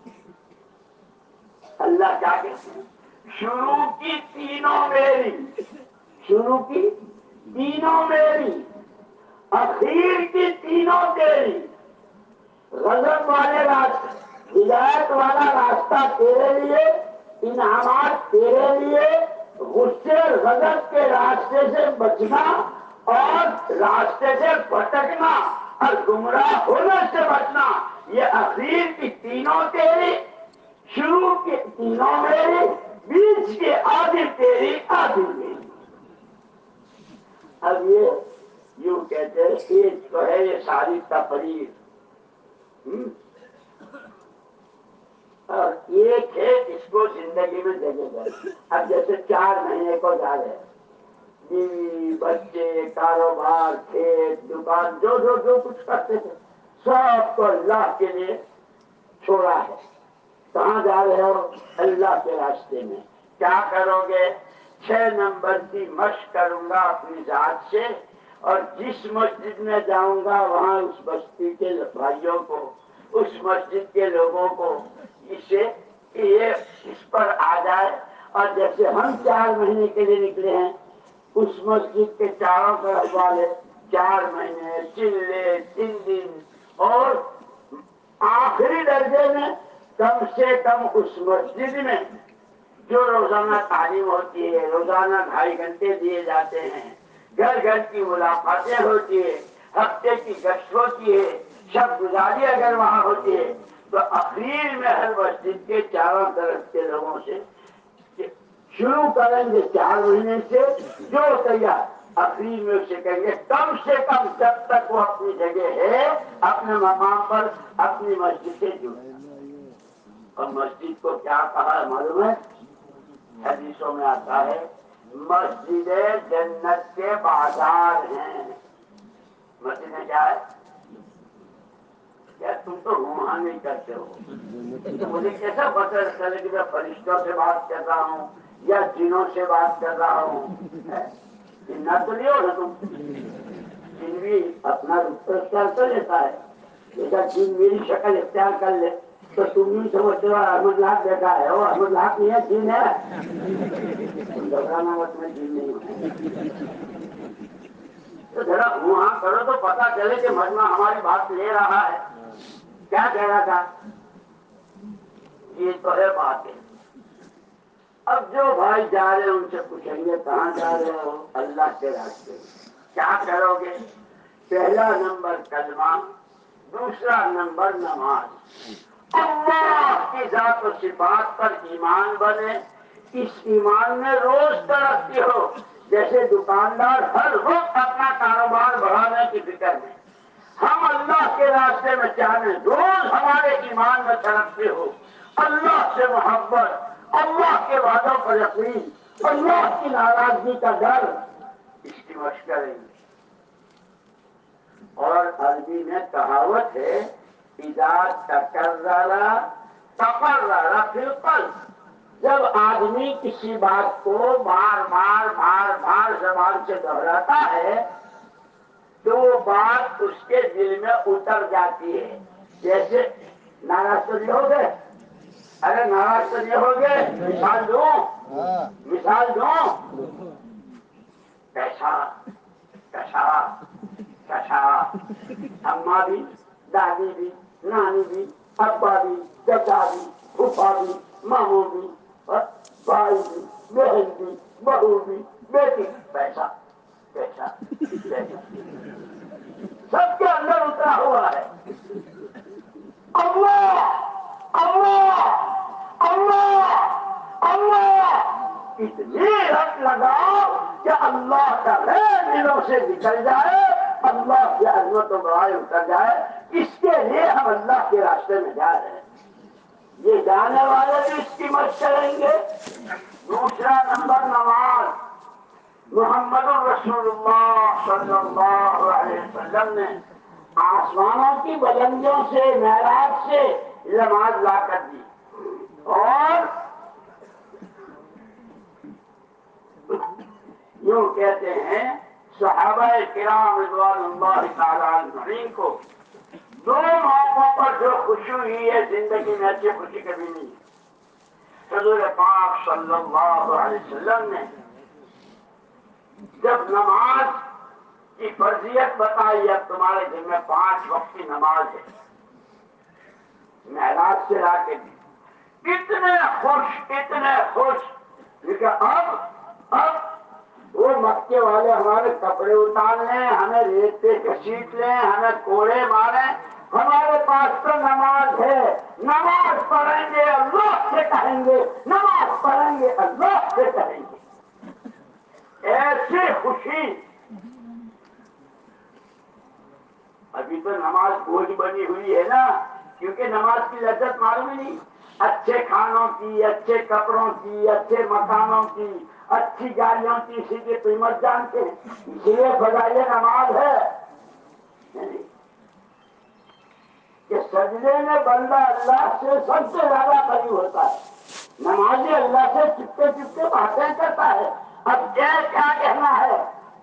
اللہ کیا کہتے ہیں؟ شروع کی تینوں میری، شروع کی تینوں میری، اخیر کی تینوں تیری، غضب والے راستے، ہدایت والا راستہ تیرے لیے، انعامات تیرے لیے، غصے غضب کے راستے سے بچنا اور راستے سے بھٹکنا اور گمراہ ہونے سے بچنا، یہ اخیر کی تینوں تیری، شروع کی تینوں میری، بیچ کی آدھی تیری آدھی میری۔ اب یہ یوں کہتے ہیں ایک تو ہے یہ ساری تفریح، اور ایک ہے اس کو زندگی میں جگہ گئے۔ اب جیسے 4 مہینے کو جا رہے، بیوی بچے کاروبار کھیت دکان جو کچھ کرتے تھے سب کو اللہ کے لیے چھوڑا ہے۔ کہاں جا رہے ہو؟ اللہ کے راستے میں۔ کیا کرو گے؟ 6 نمبر کی مشق کروں گا اپنی ذات سے، اور جس مسجد میں جاؤں گا وہاں اس بستی کے بھائیوں کو، اس مسجد کے لوگوں کو اسے یہ اس پر آ جائے، اور جیسے ہم 4 مہینے کے لیے نکلے ہیں اس مسجد کے چاروں طرف والے 4 مہینے چلے 3 دن، اور آخری درجے میں کم سے کم اس مسجد میں جو روزانہ تعلیم ہوتی ہے، روزانہ 2.5 گھنٹے دیے جاتے ہیں، گھر گھر کی ملاقاتیں ہوتی ہے، ہفتے کی گشت ہوتی ہے، شب گزاری اگر وہاں ہوتی ہے، تو اخیر میں ہر مسجد کے چاروں طرف کے لوگوں سے شروع کریں گے 4 مہینے سے، جو تیار اخیر میں اسے کہیں گے کم سے کم جب تک وہ اپنی جگہ ہے اپنے مقام پر اپنی مسجد سے جڑے۔ اور مسجد کو کیا کہا ہے معلوم ہے؟ حدیثوں میں آتا ہے مسجد جنت کے بازار ہیں۔ مسجد کیا ہے؟ کیا تم تو روحان نہیں کرتے ہو؟ تو مجھے کیسا پتہ چلے کہ میں فرشتوں سے بات کر رہا ہوں یا جنوں سے بات کر رہا ہوں؟ جنات تو نہیں ہو نا تم؟ جن بھی اپنا اختیار کر لیتا ہے، جیسا جن میری شکل اختیار کر لے تو تم بھی سمجھتے ہو احمد لاحق دیکھا ہے، وہ احمد لاحق نہیں ہے، جن ہے۔ گھبرانا مت، میں جن نہیں ہوں۔ تو ذرا وہاں کرو تو پتا چلے کہ مجمع ہماری بات لے رہا ہے۔ کیا کہہ رہا تھا؟ یہ تو ہے بات ہے۔ اب جو بھائی جا رہے ہیں ان سے پوچھیں گے کہاں جا رہے ہو؟ اللہ کے راستے میں۔ کیا کرو گے؟ پہلا نمبر کلمہ، دوسرا نمبر نماز، اللہ کی ذات و صفات پر ایمان بنے، اس ایمان میں روز ترقی ہو۔ جیسے دکاندار ہر وقت اپنا کاروبار بڑھانے کی فکر میں، ہم اللہ کے راستے میں چاہیں روز ہمارے ایمان میں ترقی ہو، اللہ سے محبت، اللہ کے وعدوں پر یقین، اللہ کی ناراضگی کا ڈر، اس کی مشق کریں گے۔ اور عربی میں کہاوت ہے اذا تکرر تقرر فی القلب، جب آدمی کسی بات کو بار بار زبان سے دہراتا ہے تو وہ بات اس کے دل میں اتر جاتی ہے۔ جیسے ناراض تو نہیں ہو گئے؟ ارے ناراض تو نہیں ہو گئے؟ مثال دوں، کیسا کشا کشا، اماں بھی، دادی بھی، نانی بھی، ابا بھی، چچا بھی، پھوپھا بھی، ماموں بھی، اور بھائی بھی، بہن بھی، بہو بھی، بیٹی، پیسہ پیسہ پیسہ سب کے اندر اترا ہوا ہے۔ اللہ اللہ اللہ اللہ، اتنی رت لگاؤ کہ اللہ کا غیر دلوں سے نکل جائے، اللہ کی عظمت و بڑائی اتر جائے۔ اس کے لیے ہم اللہ کے راستے میں جا رہے ہیں۔ یہ جانے والے بھی اس کی مدد کریں گے۔ دوسرا نمبر نماز، محمد الرسول اللہ صلی اللہ علیہ وسلم نے آسمانوں کی بلندیوں سے معراج سے نماز لا کر دی. اور یوں کہتے ہیں صحابہ کرام رضوان اللہ تعالی عنہم کو دو موقعوں پر جو خوشی ہوئی ہے زندگی میں ایسی خوشی کبھی نہیں. حضور پاک صلی اللہ علیہ وسلم نے جب نماز کی فرضیت بتائی اب تمہارے دن میں 5 وقت کی نماز ہے معراج سے لا کے دی اتنے خوش لیکن اب وہ مکے والے ہمارے کپڑے اتار لیں ہمیں ریت پہ گھسیٹ لیں ہمیں کوڑے ماریں ہمارے پاس تو نماز ہے نماز پڑھیں گے اللہ سے کہیں گے نماز پڑھیں گے اللہ سے کہیں گے ایسی خوشی. ابھی تو نماز بوجھ بنی ہوئی ہے نا کیونکہ نماز کی لذت معلوم ہی نہیں. اچھے کھانوں کی اچھے کپڑوں کی اچھے مکانوں کی اچھی گاڑیوں کی اسی کی قیمت جانتے ہیں اس لیے فضائل نماز ہے کہ سجدے میں بندہ اللہ سے سب سے زیادہ قریب ہوتا ہے. نمازی اللہ سے چپتے چپتے باتیں کرتا ہے. اب کیا کہنا ہے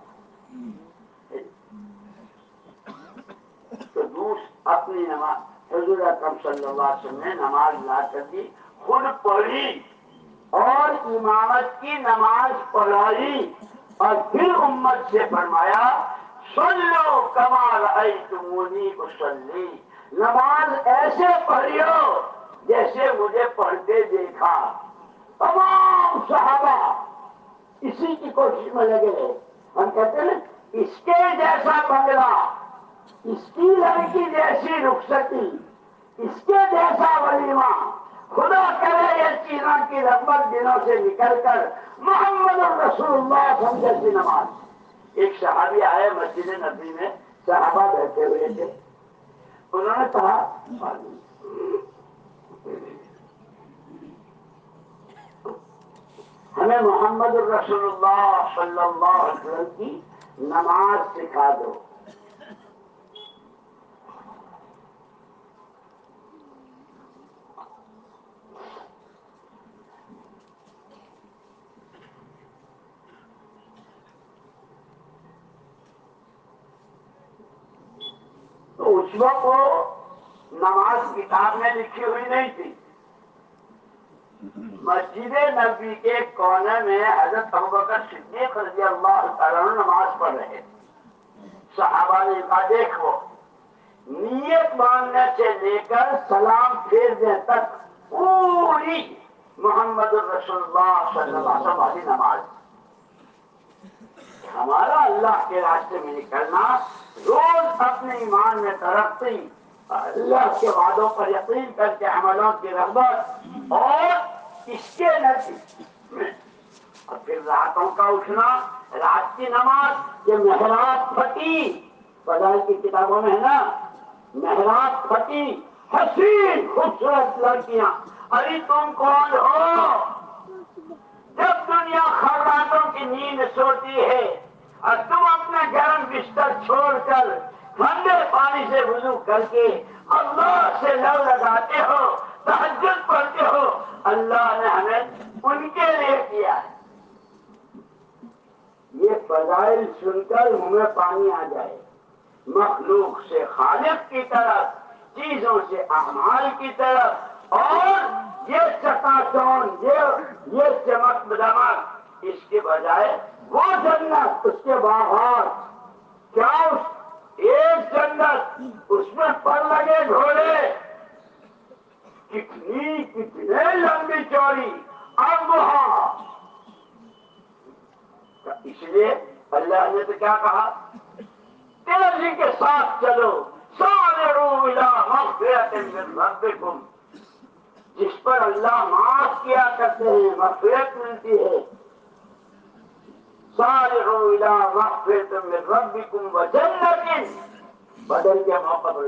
تو اپنی نماز حضور اکرم صلی اللہ علیہ وسلم نے نماز لا کر دی خود پڑھی اور امامت کی نماز پڑھائی اور پھر امت سے فرمایا صلو کما رأیتمونی اصلی نماز ایسے پڑھیو جیسے مجھے پڑھتے دیکھا. تمام صحابہ اسی کی کوشش میں لگے رہے. ہم کہتے ہیں اس کے جیسا بنگلہ اس کی لڑکی جیسی رخصتی اس کے جیسا ولیمہ خدا کرے یہ چیزوں کی رغبت دنوں سے نکل کر محمد رسول اللہ ہم جیسی نماز. ایک صحابی آئے مسجد نبی میں صحابہ بیٹھے ہوئے تھے. انہوں نے کہا ہمیں محمد رسول اللہ صلی اللہ علیہ وسلم کی نماز سکھا دو. تو اس وقت وہ نماز کتاب میں لکھی ہوئی نہیں تھی. مسجد نبی کے کونے میں حضرت ابوبکر صدیق رضی اللہ تعالیٰ عنہ نماز پڑھ رہے. صحابہ نے کہا دیکھو نیت باندھنے سے لے کر سلام پھیرنے تک پوری محمد رسول اللہ صلی اللہ علیہ وسلم والی نماز. ہمارا اللہ کے راستے میں نکلنا روز اپنے ایمان میں ترقی اللہ کے وعدوں پر یقین کر کے عملوں کی رغبت اور اس کے نتیجے اور پھر راتوں کا اٹھنا رات کی نماز یہ محراب پھٹی فضائل کی کتابوں میں ہے نا محراب پھٹی حسین خوبصورت لڑکیاں ارے تم کون ہو جب دنیا خراتوں کی نیند سوتی ہے اور تم اپنا گرم بستر چھوڑ کر ٹھنڈے پانی سے وضو کر کے اللہ سے لو لگاتے ہو تہجد پڑھتے ہو اللہ نے ہمیں ان کے لیے کیا ہے. یہ فضائل سن کر ہمیں پانی آ جائے مخلوق سے خالق کی طرف چیزوں سے اعمال کی طرف اور یہ چکا چوند یہ چمک دمک اس کے بجائے وہ جنت اس کے باغات کیا ایک جنت اس میں پر لگے گھوڑے کتنے لمبی چوڑی اب وہاں اس لیے اللہ نے تو کیا کہا تیزی کے ساتھ چلو سارعوا الی مغفرۃ من ربکم جس پر اللہ معاف کیا کرتے ہیں مغفرت ملتی ہے. سارعوا الی مغفرۃ من ربکم وجنۃ بدل کے موقع پر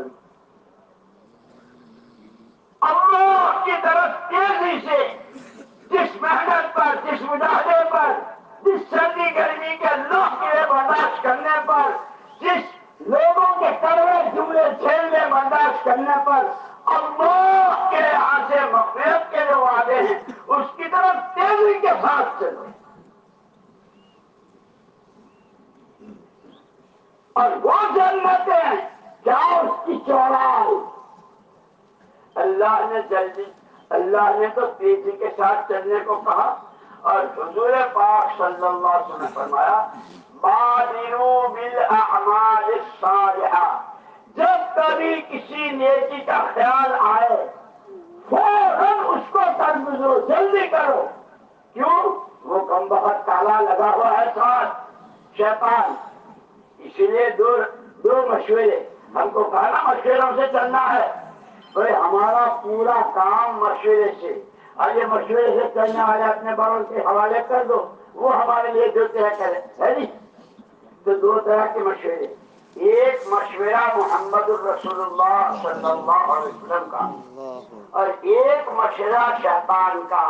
اللہ کی طرف تیزی سے جس محنت پر جس مجاہدے پر جس سردی گرمی کے اللہ کے برداشت کرنے پر جس لوگوں کے کڑوے جملے جھیلنے برداشت کرنے پر اللہ اور وہ جنتیں کیا اس کی چوڑائی. اللہ نے جلدی، اللہ نے تو تیزی کے ساتھ چلنے کو کہا، اور حضور پاک صلی اللہ علیہ وسلم نے فرمایا بادروا بالاعمال الصالحہ. جب کبھی کسی نیکی کا خیال آئے فوراً اس کو کر گزرو، جلدی کرو. کیوں؟ وہ کم بخت تالا لگا ہوا ہے ساتھ شیطان. اسی لیے دو مشورے ہم کو کہا نا، مشوروں سے چلنا ہے. بھائی ہمارا پورا کام مشورے سے، اور یہ مشورے سے چلنے والے اپنے بڑوں کے حوالے کر دو، وہ ہمارے لیے جو طے کرے، ہے نہیں. تو دو طرح کے مشورے، ایک مشورہ محمد الرسول اللہ صلی اللہ علیہ وسلم کا، اور ایک مشورہ شیطان کا.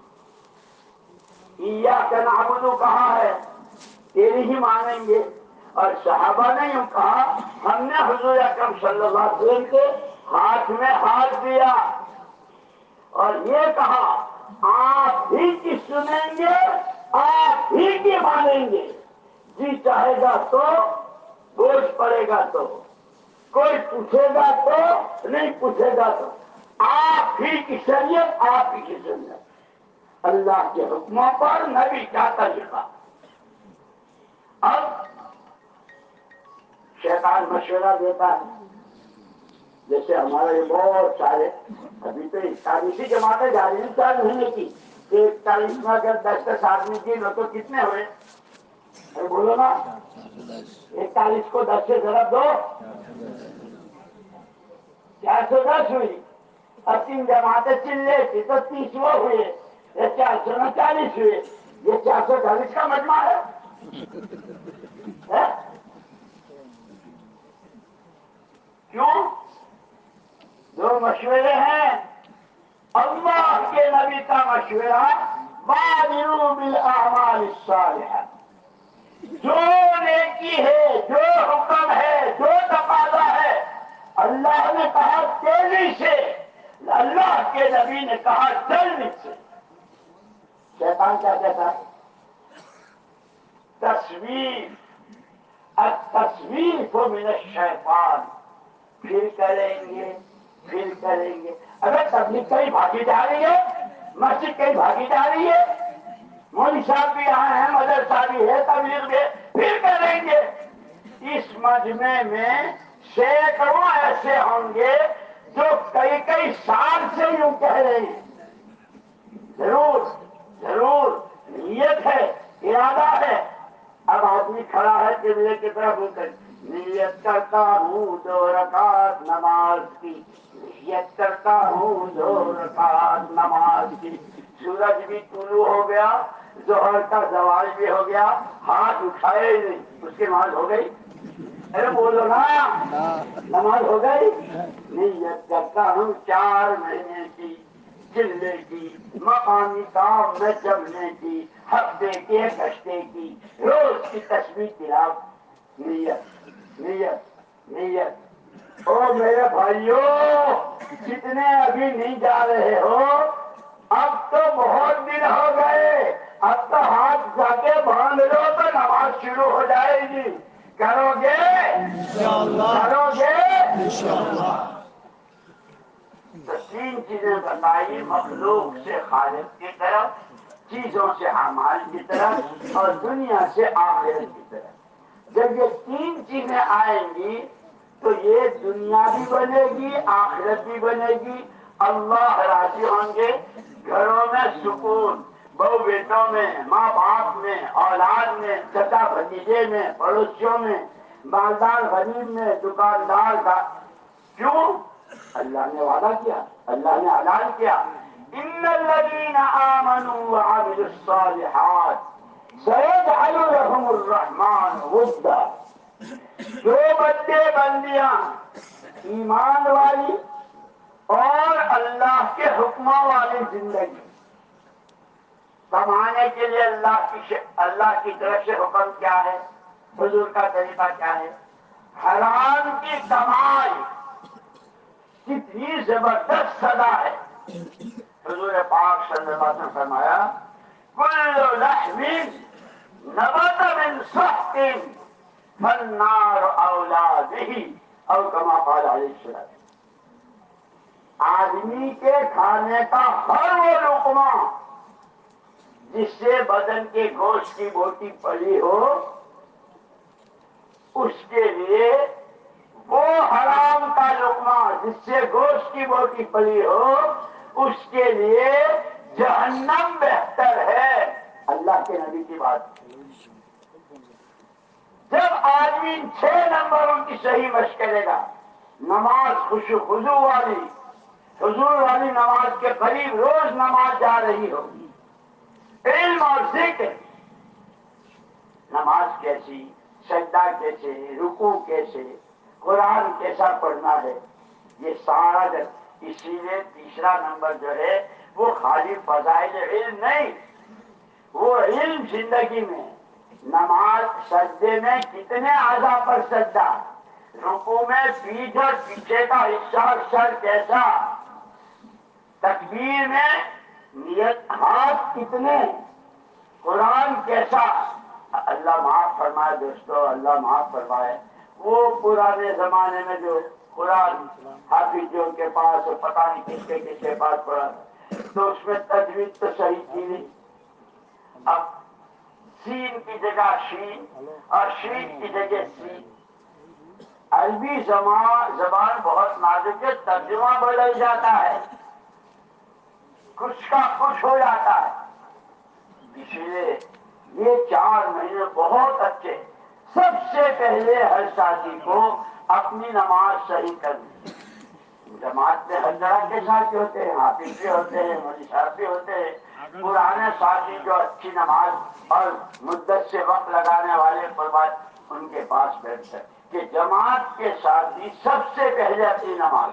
ایاک نعبد کہا ہے، تیری ہی مانیں گے. اور صحابہ نے یوں کہا، ہم نے حضور اکرم صلی اللہ علیہ وسلم کے ہاتھ میں ہاتھ دیا اور یہ کہا آپ ہی کی سنیں گے، آپ ہی کی مانیں گے. جی چاہے گا تو بوجھ پڑے گا تو، کوئی پوچھے گا تو نہیں پوچھے گا تو، آپ ہی کی شریعت، آپ ہی کی سنت. اللہ کے حکموں پر نبی کا طریقہ. اب شیطان مشورہ دیتا ہے، جیسے ہمارے بہت سارے ابھی تو 41 جماعتیں جاری ہیں 4 مہینے کی. 41 میں اگر 10 آدمی کی نہ تو کتنے ہوئے؟ ارے بولو نا، 41 کو 10 سے ضرب دو، 410 ہوئی. اور 3 جماعتیں چلے تھی تو 30 وہ ہوئے، یہ 439 ہوئے. یہ 440 کا مجمع ہے. کیوں؟ دو مشورے ہیں. اللہ کے نبی کا مشورہ بادروا بالاعمال الصالحہ، جو نیکی ہے، جو حکم ہے، جو تقاضا ہے، اللہ نے کہا تیزی سے، اللہ کے نبی نے کہا جلدی سے. شیطان کیا کہتا ہے؟ تصویر، التصویر من الشیطان. پھر کریں گے، پھر کریں گے. اگر تبلیغ کہیں بھاگی جا رہی ہے، مسجد کہیں بھاگی جا رہی ہے، مولوی صاحب بھی یہاں ہیں، مدرسہ بھی ہے، تبلیغ بھی، پھر کریں گے. اس مجمع میں سینکڑوں ایسے ہوں گے جو کئی سال سے یوں کہہ رہے ہیں. ضرور ضرور نیت ہے، ارادہ ہے. اب آدمی کھڑا ہے قبلے کی طرف ہو کر نیت کرتا ہوں 2 رکعت نماز کی، نیت کرتا ہوں 2 رکعت نماز کی. سورج بھی طلوع ہو گیا، ظہر کا زوال بھی ہو گیا، ہاتھ اٹھائے ہی نہیں، اس کی نماز ہو گئی؟ ارے بولو نا، نماز ہو گئی؟ نیت کرتا ہوں 4 مہینے کی، چلنے کی، مقامی کام میں جمنے کی، ہفتے کے گشتے کی، روز کی تسبیح تلاوت. نیت نیت نیت. او میرے بھائیوں، جتنے ابھی نہیں جا رہے ہو، اب تو بہت دن ہو گئے، اب تو ہاتھ جا کے باندھ لو تو نماز شروع ہو جائے گی. کرو گے؟ کرو گے؟ تو 3 چیزیں بتائی، مخلوق سے خالق کی طرف، چیزوں سے اعمال کی طرف، اور دنیا سے آخرت کی طرف. جب یہ 3 چیزیں آئیں گی تو یہ دنیا بھی بنے گی، آخرت بھی بنے گی، اللہ راضی ہوں گے، گھروں میں سکون، بہو بیٹوں میں، ماں باپ میں، اولاد میں، چچا بھتیجے میں، پڑوسیوں میں، مالدار غریب میں، دکاندار کا. کیوں؟ اللہ نے وعدہ کیا، اللہ نے اعلان کیا، ان الذین آمنوا وعملوا الصالحات سيجعل لهم الرحمن ودا. جو بندے بندیاں ایمان والی اور اللہ کے حکموں والی زندگی کمانے کے لیے اللہ کی طرف سے حکم کیا ہے، حضور کا طریقہ کیا ہے. حرام کی کمائی کتنی زبردست سزا ہے. حضور پاک صلی اللہ علیہ وسلم فرمایا کل لحم نبت من سحت فالنار اولا به او کما قال علیہ السلام. آدمی کے کھانے کا ہر وہ لقمہ جس سے بدن کے گوشت کی بوٹی پڑی ہو اس کے لیے وہ حرام کا لقمہ جس سے گوشت کی بوٹی پڑی ہو اس کے لیے جہنم بہتر ہے. اللہ کے نبی کی بات. جب آدمی 6 نمبروں کی صحیح مشق کرے گا، نماز خضوع والی، حضور والی نماز کے قریب روز نماز جا رہی ہو، علم اور ذکر، نماز کیسی، سجدہ کیسے، رکوع کیسے، قرآن کیسا پڑھنا ہے، یہ سارا اسی لیے تیسرا نمبر جو ہے وہ خالی فضائل علم نہیں، وہ علم زندگی میں. نماز سجدے میں کتنے اعضاء پر سجدہ، رکوع میں پیٹھ اور پیچھے کا حصہ سر کیسا، تکبیر میں نیت ہاتھ کتنے، قرآن کیسا. اللہ معاف فرمائے دوستو، اللہ معاف فرمائے. وہ پرانے زمانے میں جو قرآن حافظوں کے پاس پتہ نہیں کس کے پاس پڑا تو اس میں تجوید تو صحیح تھی نہیں. اب سین کی جگہ شین اور شین کی جگہ سین. عربی زبان بہت نازک ہے، ترجمہ بدل جاتا ہے، کچھ کا کچھ ہو جاتا ہے. اسی لیے یہ 4 مہینے بہت اچھے. سب سے پہلے ہر شادی کو اپنی نماز صحیح کرنی. جماعت میں ہر طرح کے ساتھی ہوتے ہیں، حافظ بھی ہوتے ہیں، مولوی صاحب بھی ہوتے ہیں. پرانے ساتھی جو اچھی نماز اور مدت سے وقت لگانے والے قربات ان کے پاس بیٹھ کر کہ جماعت کے ساتھی سب سے پہلے اپنی نماز.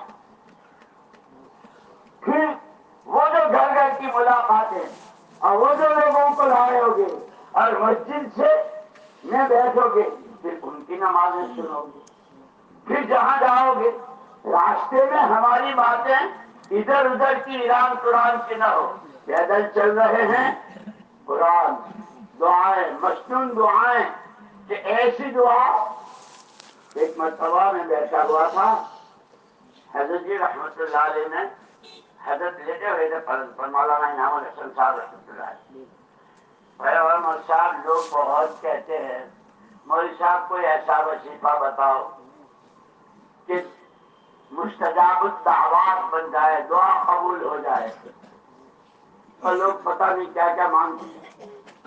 پھر وہ جو گھر گھر کی ملاقاتیں اور وہ جو لوگوں کو لائے ہوگے اور مسجد سے میں بیٹھو گے پھر ان کی نمازیں سنو گے. پھر جہاں جاؤ گے راستے میں ہماری باتیں ادھر ادھر کی ایران قرآن کی نہ ہو. پیدل چل رہے ہیں قرآن، دعائیں، مصنون دعائیں کہ ایسی دعا. ایک مرتبہ میں بیٹھا ہوا تھا، حضرت جی رحمت اللہ علیہ نے حضرت لیتے ہوئے تھے پر مولانا انعام الحسن صاحب رحمۃ اللہ علیہ. مولوی صاحب لوگ بہت کہتے ہیں مولوی صاحب کوئی ایسا وظیفہ بتاؤ کہ مستجاب الدعوات بن جائے، دعا قبول ہو جائے. اور لوگ پتہ نہیں کیا کیا مانگتے ہیں.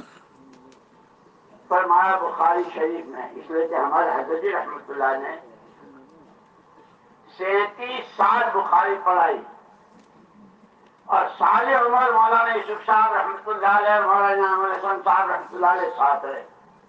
فرمایا بخاری شریف میں، اس لیے کہ ہمارے حضرت جی رحمت اللہ نے 37 سال بخاری پڑھائی اور سال عمر مولانا یوسف صاحب رحمۃ اللہ علیہ اور مولانا انعام الحسن صاحب رحمۃ اللہ علیہ ساتھ رہے.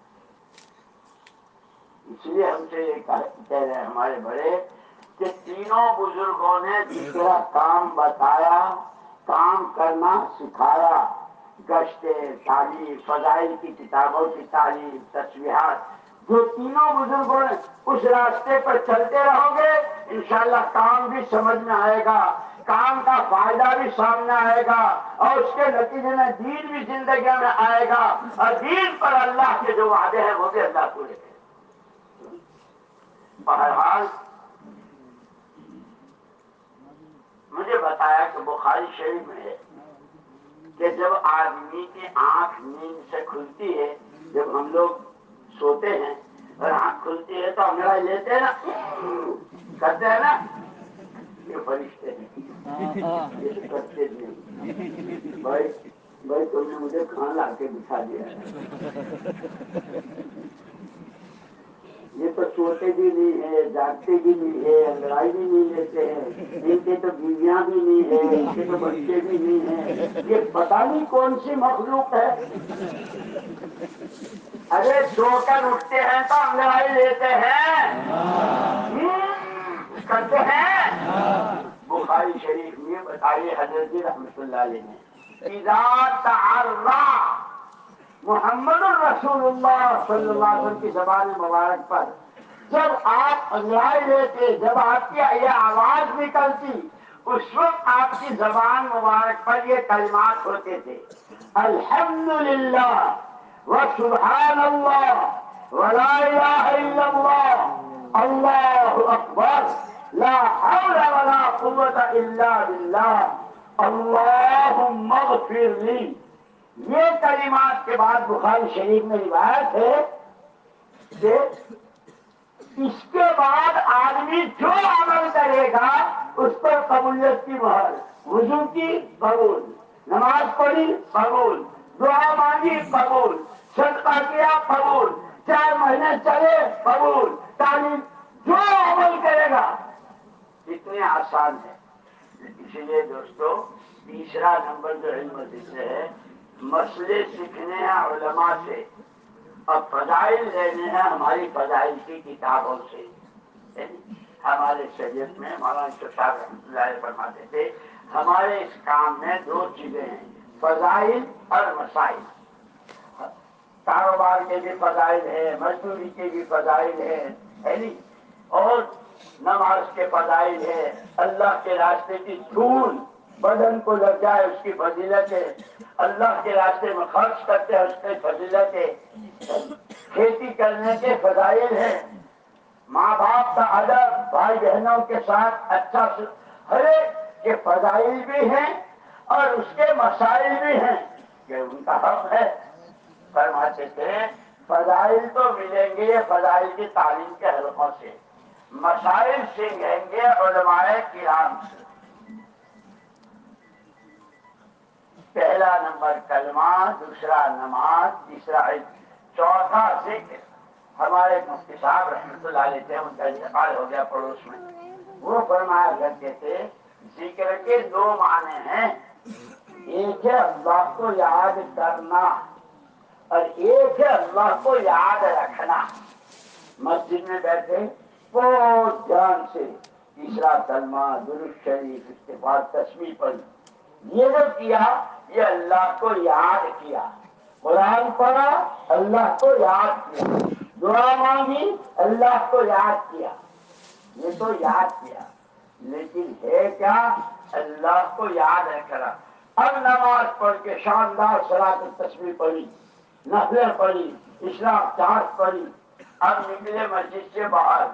اس لیے ہم سے یہ کہہ رہے ہیں ہمارے بڑے کہ تینوں بزرگوں نے جس طرح کام بتایا، کام کرنا سکھایا، گشت، تعلیم، فضائل کی کتابوں کی تعلیم، تسبیحات، جو تینوں بزرگوں نے اس راستے پر چلتے رہو گے انشاءاللہ کام بھی سمجھ میں آئے گا، کام کا فائدہ بھی سامنے آئے گا اور اس کے نتیجے میں دین بھی زندگی میں آئے گا اور دین پر اللہ کے جو وعدے ہیں وہ بھی اللہ پورے کرے. بہرحال مجھے بتایا کہ بخاری شریف میں ہے کہ جب آدمی کی آنکھ نیند سے کھلتی ہے، جب ہم لوگ سوتے ہیں اور آنکھ کھلتی ہے تو انگڑائی لیتے ہیں نا، کرتے ہیں نا، یہ فرشتے ہیں، یہ کرتے نہیں. بھائی تم نے مجھے کھانا لا کے بٹھا دیا ہے. یہ تو سوتے بھی نہیں ہے، جاگتے بھی نہیں ہے، انگڑائی بھی نہیں لیتے ہیں، ان کے تو بیویاں بھی نہیں ہے، ان کے تو بچے بھی نہیں ہیں. یہ پتہ نہیں کون سی مخلوق ہے. ارے سو کر اٹھتے ہیں تو انگڑائی لیتے ہیں، کرتے ہیں. بخاری شریف میں بتائیے حضرت جی رحمت اللہ علیہ نے اذا تعرّا محمد الرسول اللہ صلی اللہ علیہ وسلم کی زبان مبارک پر جب آپ انگڑائی لیتے، جب آپ کی یہ آواز نکلتی اس وقت آپ کی زبان مبارک پر یہ کلمات ہوتے تھے: الحمدللہ وسبحان اللہ ولا الہ الا اللہ اللہ اکبر لا حول ولا قوت الا باللہ اللہم اغفر لی، یہ کلمات کے بعد بخاری شریف میں روایت ہے کہ اس کے بعد آدمی جو عمل کرے گا اس پر قبولیت کی مہر، وضو کی قبول، نماز پڑھی قبول، دعا مانگی قبول، صدقہ کیا قبول، 4 مہینے چلے قبول، تعلیم جو عمل کرے گا اتنے آسان ہے۔ اسی لیے دوستو تیسرا نمبر جو علم سے ہے، مسئلے سیکھنے ہیں علماء سے اور فضائل لینے ہیں ہماری فضائل کی کتابوں سے۔ ہمارے شریعت میں مولانا یوسف صاحب رحمۃ اللہ علیہ فرماتے تھے ہمارے اس کام میں 2 چیزیں ہیں، فضائل اور مسائل۔ کاروبار کے بھی فضائل ہیں، مزدوری کے بھی فضائل ہیں، اور نماز کے فضائل ہے، اللہ کے راستے کی دھول بدن کو لگ جائے اس کی فضیلت ہے، اللہ کے راستے میں خرچ کرتے ہیں اس کی فضیلت ہے، کھیتی کرنے کے فضائل ہیں، ماں باپ کا ادب، بھائی بہنوں کے ساتھ اچھا ہر ایک کے فضائل بھی ہیں اور اس کے مسائل بھی ہیں کہ ان کا حق ہے۔ فرماتے تھے فضائل تو ملیں گے فضائل کی تعلیم کے حلقوں سے، مسائل سیکھیں گے علماء کرام سے۔ پہلا نمبر کلمہ، دوسرا نماز، تیسرا علم، چوتھا ذکر۔ ہمارے مفتی صاحب رحمۃ اللہ علیہ تھے، ان کا انتقال ہو گیا پڑوس میں، وہ فرمایا کرتے تھے ذکر کے 2 معنی ہیں، ایک ہے اللہ کو یاد کرنا اور ایک ہے اللہ کو یاد رکھنا۔ مسجد میں بیٹھے بہت دھیان سے تیسرا کلمہ، درود شریف، استغفار، تسبیح پڑھی، یہ جو کیا یہ اللہ کو یاد کیا، قرآن پڑھا اللہ کو یاد کیا، دعا مانگی اللہ کو یاد کیا، یہ تو یاد کیا، لیکن ہے کیا اللہ کو یاد رکھنا۔ اب نماز پڑھ کے شاندار صلاۃ التسبیح پڑھی، نفلیں پڑھی، اشراق چاند پڑھی، اب نکلے مسجد سے باہر،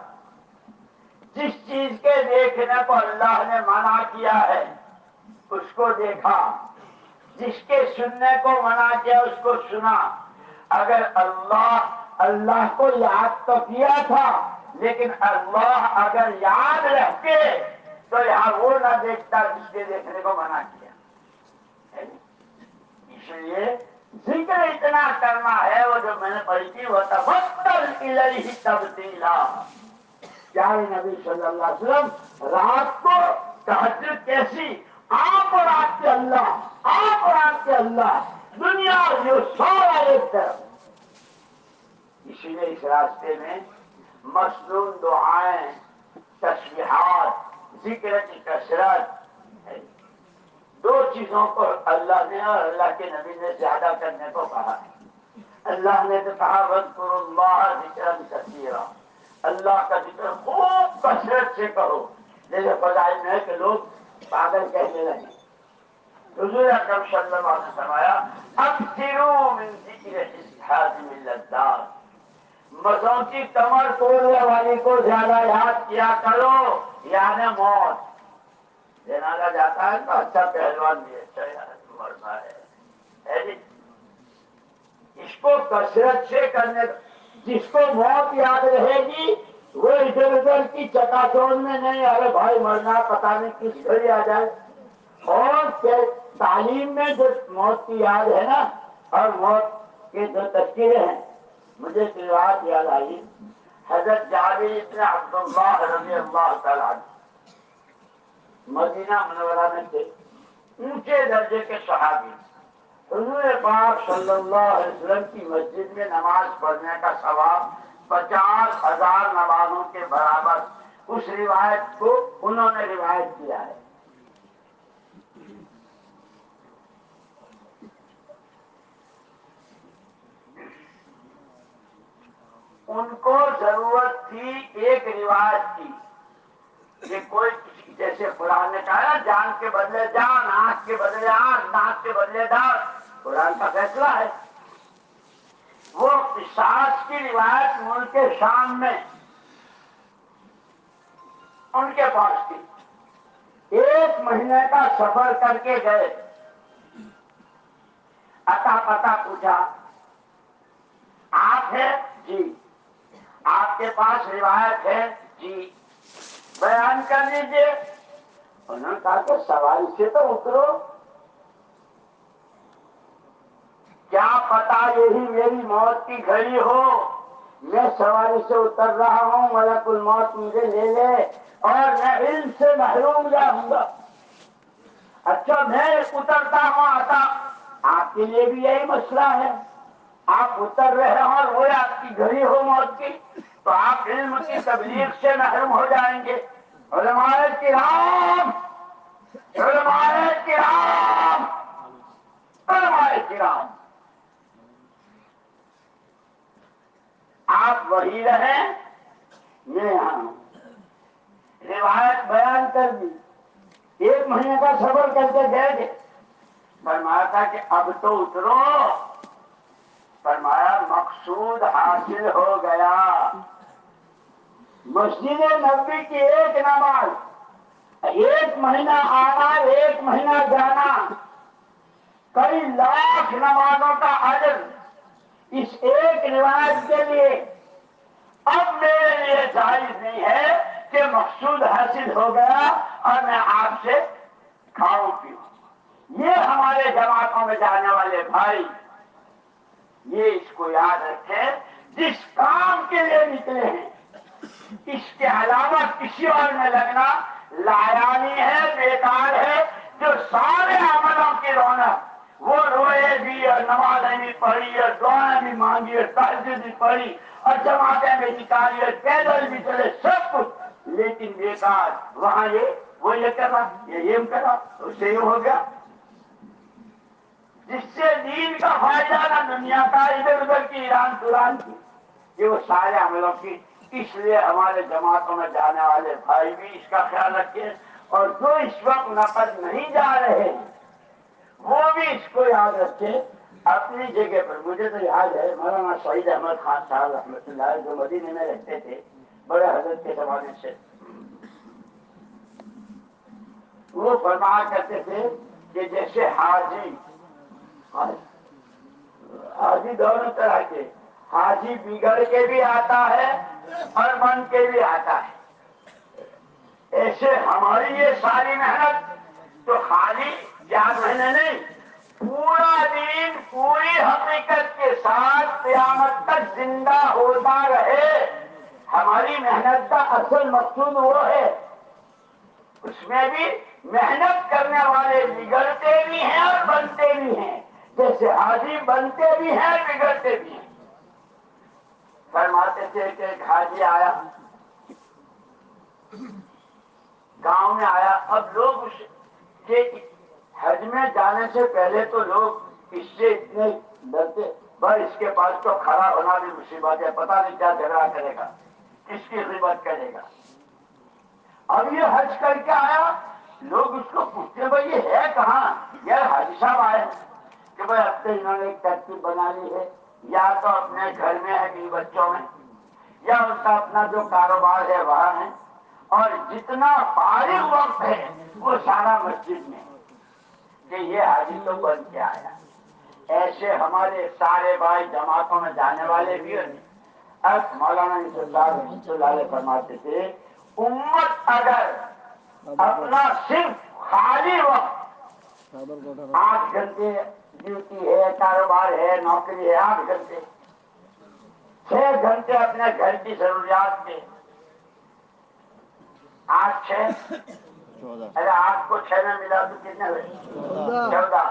جس چیز کے دیکھنے کو اللہ نے منع کیا ہے اس کو دیکھا، جس کے سننے کو منع کیا اس کو سنا۔ اگر اللہ کو یاد تو کیا تھا لیکن اللہ اگر یاد رکھتے تو یہاں وہ نہ دیکھتا جس کے دیکھنے کو منع کیا۔ اس لیے ذکر اتنا کرنا ہے، وہ جو میں نے پڑھی تھی وہ تبتل الیہ تبتیلا، پیارے نبی صلی اللہ علیہ وسلم رات کو تہجد کیسی، آپ اور آپ کے اللہ، آپ اور آپ کے اللہ، دنیا اور جو سارا ایک طرف۔ اسی لیے اس راستے میں مصنون دعائیں، تسبیحات، ذکر کی کثرت، 2 چیزوں کو اللہ نے اور اللہ کے نبی نے زیادہ کرنے کو کہا ہے۔ اللہ نے تو کہا وَاذْكُرُوا اللَّهَ ذِكْرًا كَثِيرًا، اللہ کا ذکر خوب کثرت سے کرو، جیسے فضائل میں ہے کہ لوگ پاگل کہنے لگے۔ حضور اکرم صلی اللہ علیہ وسلم نے فرمایا اکثروا من ذکر حازم اللذات، مزوں کی کمر توڑنے والی کو زیادہ یاد کیا کرو، یعنی موت۔ جنازہ جاتا ہے تو اچھا پہلوان بھی اچھا مرنا ہے، اس کو کثرت سے کرنے، جس کو موت یاد رہے گی وہ ادھر ادھر کی چکا چوند میں نہیں، ارے بھائی مرنا پتا نہیں کس گھڑی آ جائے۔ اور تعلیم میں جو موت کی یاد ہے نا اور موت کے جو تذکرے ہیں، مجھے ایک روایت یاد آئی، حضرت جابر بن عبداللہ رضی اللہ تعالیٰ عنہ مدینہ منورہ میں تھے، اونچے درجے کے صحابی، حضور پاک صلی اللہ علیہ وسلم کی مسجد میں نماز پڑھنے کا ثواب 50,000 نمازوں کے برابر، اس روایت کو انہوں نے روایت کیا ہے۔ ان کو ضرورت تھی ایک روایت کی کہ کوئی جیسے قرآن نے کہا جان کے بدلے جان، آنکھ کے بدلے آنکھ، دانت کے بدلے دانت، قرآن کا فیصلہ ہے۔ وہ قصاص کی روایت ملک شام میں ان کے پاس تھی، 1 مہینے کا سفر کر کے گئے، اتا پتا پوچھا، آپ ہے؟ جی۔ آپ کے پاس روایت ہے؟ جی۔ بیان کر لیجیے۔ انہوں نے کہا کہ سواری سے تو اترو، کیا پتا یہی میری موت کی گھڑی ہو، میں سواری سے اتر رہا ہوں، ملک الموت مجھے لے لے اور میں علم سے محروم جاؤں گا۔ اچھا میں اترتا ہوں آتا، آپ کے لیے بھی یہی مسئلہ ہے، آپ اتر رہے ہوں اور وہ آپ کی گھڑی ہو موت کی، تو آپ علم کی تبلیغ سے محروم ہو جائیں گے۔ علماء کرام، علماء کرام، علماء کرام، آپ وہی رہیں، میں یہاں ہوں۔ روایت بیان کر دی، 1 مہینے کا سفر کر کے گئے تھے، فرمایا تھا کہ اب تو اترو، فرمایا مقصود حاصل ہو گیا۔ مسجد نبوی کی 1 نماز، 1 مہینہ آنا، 1 مہینہ جانا، کئی لاکھ نمازوں کا اجر اس 1 روایت کے لیے۔ اب میرے لیے جائز نہیں ہے کہ مقصود حاصل ہو گیا اور میں آپ سے کھاؤں پیوں۔ یہ ہمارے جماعتوں میں جانے والے بھائی، یہ اس کو یاد رکھیں، جس کام کے لیے نکلے ہیں اس کے علاوہ کسی اور میں لگنا لایانی ہے، بیکار ہے۔ جو سارے عملوں کی رونق، وہ روئے بھی اور نمازیں بھی پڑھی اور دعائیں بھی مانگی اور تہجد بھی پڑھی اور جماعتیں بھی نکالی اور پیدل بھی چلے، سب کچھ، لیکن بیکار۔ وہاں یہ کرا، یہ کرا، اس سے یہ ہو گیا، جس سے دین کا فائدہ نہ دنیا کا، ادھر ادھر کی ایران تران کی، یہ وہ سارے عملوں کی۔ اس لیے ہمارے جماعتوں میں جانے والے بھائی بھی اس کا خیال رکھیں، اور جو اس وقت نقد نہیں جا رہے ہیں وہ بھی اس کو یاد رکھیں اپنی جگہ پر۔ مجھے تو یاد ہے مولانا سعید احمد خان صاحب رحمۃ اللہ جو مدینے میں رہتے تھے، بڑے حضرت کے زمانے سے، وہ فرمایا کرتے تھے کہ جیسے حاجی دونوں طرح کے، حاجی بگڑ کے بھی آتا ہے اور بن کے بھی آتا ہے، ایسے ہماری یہ ساری محنت تو خالی 4 مہینے نہیں، پورا دین پوری حقیقت کے ساتھ قیامت تک زندہ ہوتا رہے۔ ہماری محنت کا اصل مقصود وہ ہے، اس میں بھی محنت کرنے والے بگڑتے بھی ہیں اور بنتے بھی ہیں، جیسے حاجی بنتے بھی ہیں بگڑتے بھی ہیں۔ فرماتے تھے کہ ایک حاجی آیا، گاؤں میں آیا، اب لوگ اس کے حج میں جانے سے پہلے تو لوگ اس سے اتنے ڈرتے، بھائی اس کے پاس تو کھڑا ہونا بھی مصیبت ہے، پتہ نہیں کیا جھگڑا کرے گا، کس کی غیبت کرے گا۔ اب یہ حج کر کے آیا، لوگ اس کو پوچھتے بھائی یہ ہے کہاں؟ یار حاجی صاحب آئے کہ بھائی اب تو انہوں نے ایک ترتیب بنا لی ہے، یا تو اپنے گھر میں ہے بیوی بچوں میں، یا ان کا اپنا جو کاروبار ہے وہاں ہے، اور جتنا فارغ وقت ہے وہ سارا مسجد میں، کہ یہ حاجی تو بن کے آیا۔ ایسے ہمارے سارے بھائی جماعتوں میں جانے والے بھی ہیں۔ اب مولانا یوسف صاحب رحمۃ اللہ علیہ فرماتے تھے، امت اگر اپنا صرف خالی وقت 8 گھنٹے ڈیوٹی ہے، کاروبار ہے، نوکری ہے، 8 گھنٹے، 6 گھنٹے اپنے گھر کی ضروریات میں، 8 6 ارے 8 کو 6 میں ملا تو کتنے ہوئے؟ 14۔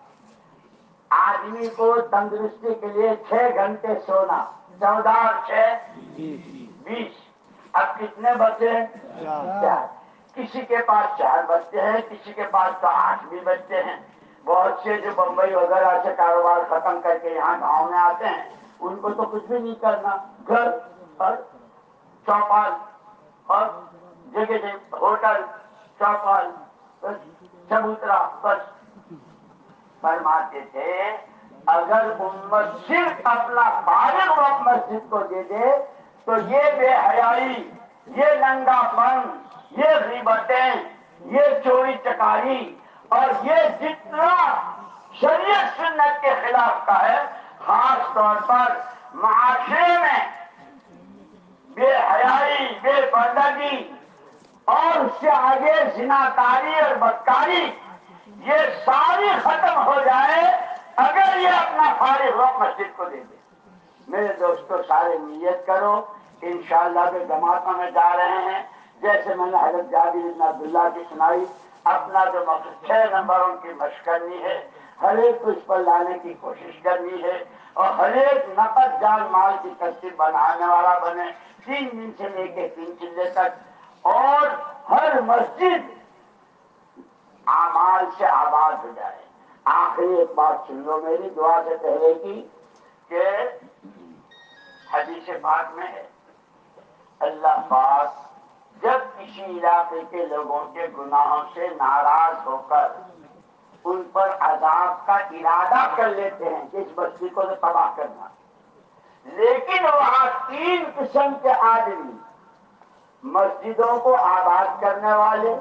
آدمی کو تندرستی کے لیے 6 گھنٹے سونا، 14 اور 6 20۔ اب کتنے بچے؟ 4۔ کسی کے پاس 4 بچے ہیں، کسی کے پاس تو 8 بھی بچے ہیں۔ بہت سے جو بمبئی وغیرہ سے کاروبار ختم کر کے یہاں گاؤں میں آتے ہیں، ان کو تو کچھ بھی نہیں کرنا، گھر اور چوپال اور جگہ جگہ ہوٹل، چوپال، بس چبوترا، بس۔ فرماتے تھے اگر امت صرف اپنا فارغ وقت مسجد کو دے دے تو یہ بے حیائی، یہ ننگا پن، یہ غیبتیں، یہ چوری چکاری اور یہ جتنا شریعت سنت کے خلاف کا ہے، خاص طور پر معاشرے میں بے حیائی، بے پردگی اور اس سے آگے زناکاری اور بدکاری، یہ ساری ختم ہو جائے اگر یہ اپنا فارغ وقت مسجد کو دے دے۔ میرے دوستو سارے نیت کرو، انشاءاللہ کے جماعتوں میں جا رہے ہیں، جیسے میں نے حضرت جابر بن عبداللہ کی سنائی، اپنا جو مقصد 6 نمبروں کی مشق کرنی ہے، ہر ایک کو اس پر لانے کی کوشش کرنی ہے اور ہر ایک نقد جان مال کی ترتیب بنانے والا بنے 3 دن سے لے کے 3 چلے تک، اور ہر مسجد اعمال سے آباد ہو جائے۔ آخری ایک بات سن لو میری دعا سے پہلے کی، کہ حدیث پاک میں ہے اللہ پاک جب کسی علاقے کے لوگوں کے گناہوں سے ناراض ہو کر ان پر عذاب کا ارادہ کر لیتے ہیں کہ اس بستی کو تو تباہ کرنا، لیکن وہاں 3 قسم کے آدمی، مسجدوں کو آباد کرنے والے،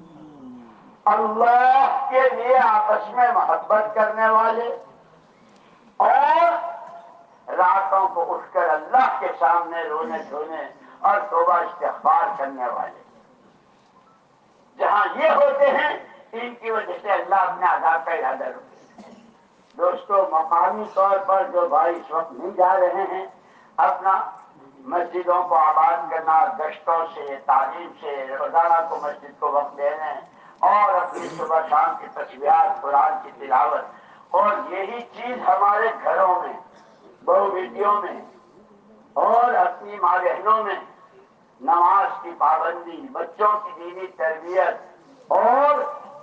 اللہ کے لیے آپس میں محبت کرنے والے، اور راتوں کو اٹھ کر اللہ کے سامنے رونے دھونے اور توبہ استغفار کرنے والے، جہاں یہ ہوتے ہیں ان کی وجہ سے اللہ اپنے عذاب کا ارادہ رکھتے ہیں۔ دوستو مقامی طور پر جو بھائی اس وقت نہیں جا رہے ہیں، اپنا مسجدوں کو آباد کرنا، گشتوں سے، تعلیم سے، روزانہ کو مسجد کو وقت دینے اور اپنی صبح شام کی تسبیحات، قرآن کی تلاوت، اور یہی چیز ہمارے گھروں میں، بہو بیٹیوں میں اور اپنی ماں بہنوں میں نماز کی پابندی، بچوں کی دینی تربیت، اور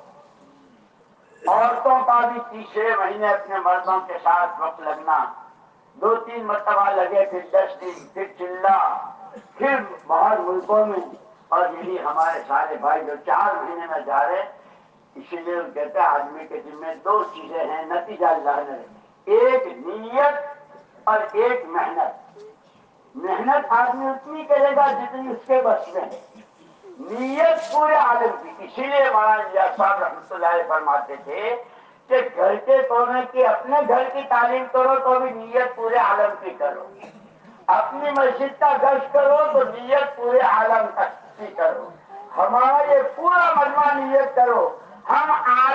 عورتوں کا بھی تیسرے مہینے اپنے مردوں کے ساتھ وقت لگنا، 2-3 مرتبہ لگے، پھر 10 دن، پھر چلہ، پھر باہر ملکوں میں، اور یہی ہمارے سارے بھائی جو 4 مہینے میں جا رہے، اسی لیے کہتے ہیں آدمی کے ذمہ 2 چیزیں ہیں، نتیجہ اللہ نے رکھی، ایک نیت اور ایک محنت۔ محنت آدمی اتنی کرے گا جتنی اس کے بس میں ہے، نیت پورے عالم کی۔ اسی لیے مولانا الیاس صاحب رحمۃ اللہ علیہ فرماتے تھے کہ گھر کے توڑنے کی، اپنے گھر کی تعلیم کرو تو بھی نیت پورے عالم کی کرو، اپنی مسجد کا گشت کرو تو نیت پورے عالم تک کی کرو، ہمارا یہ پورا مجمع نیت کرو، ہم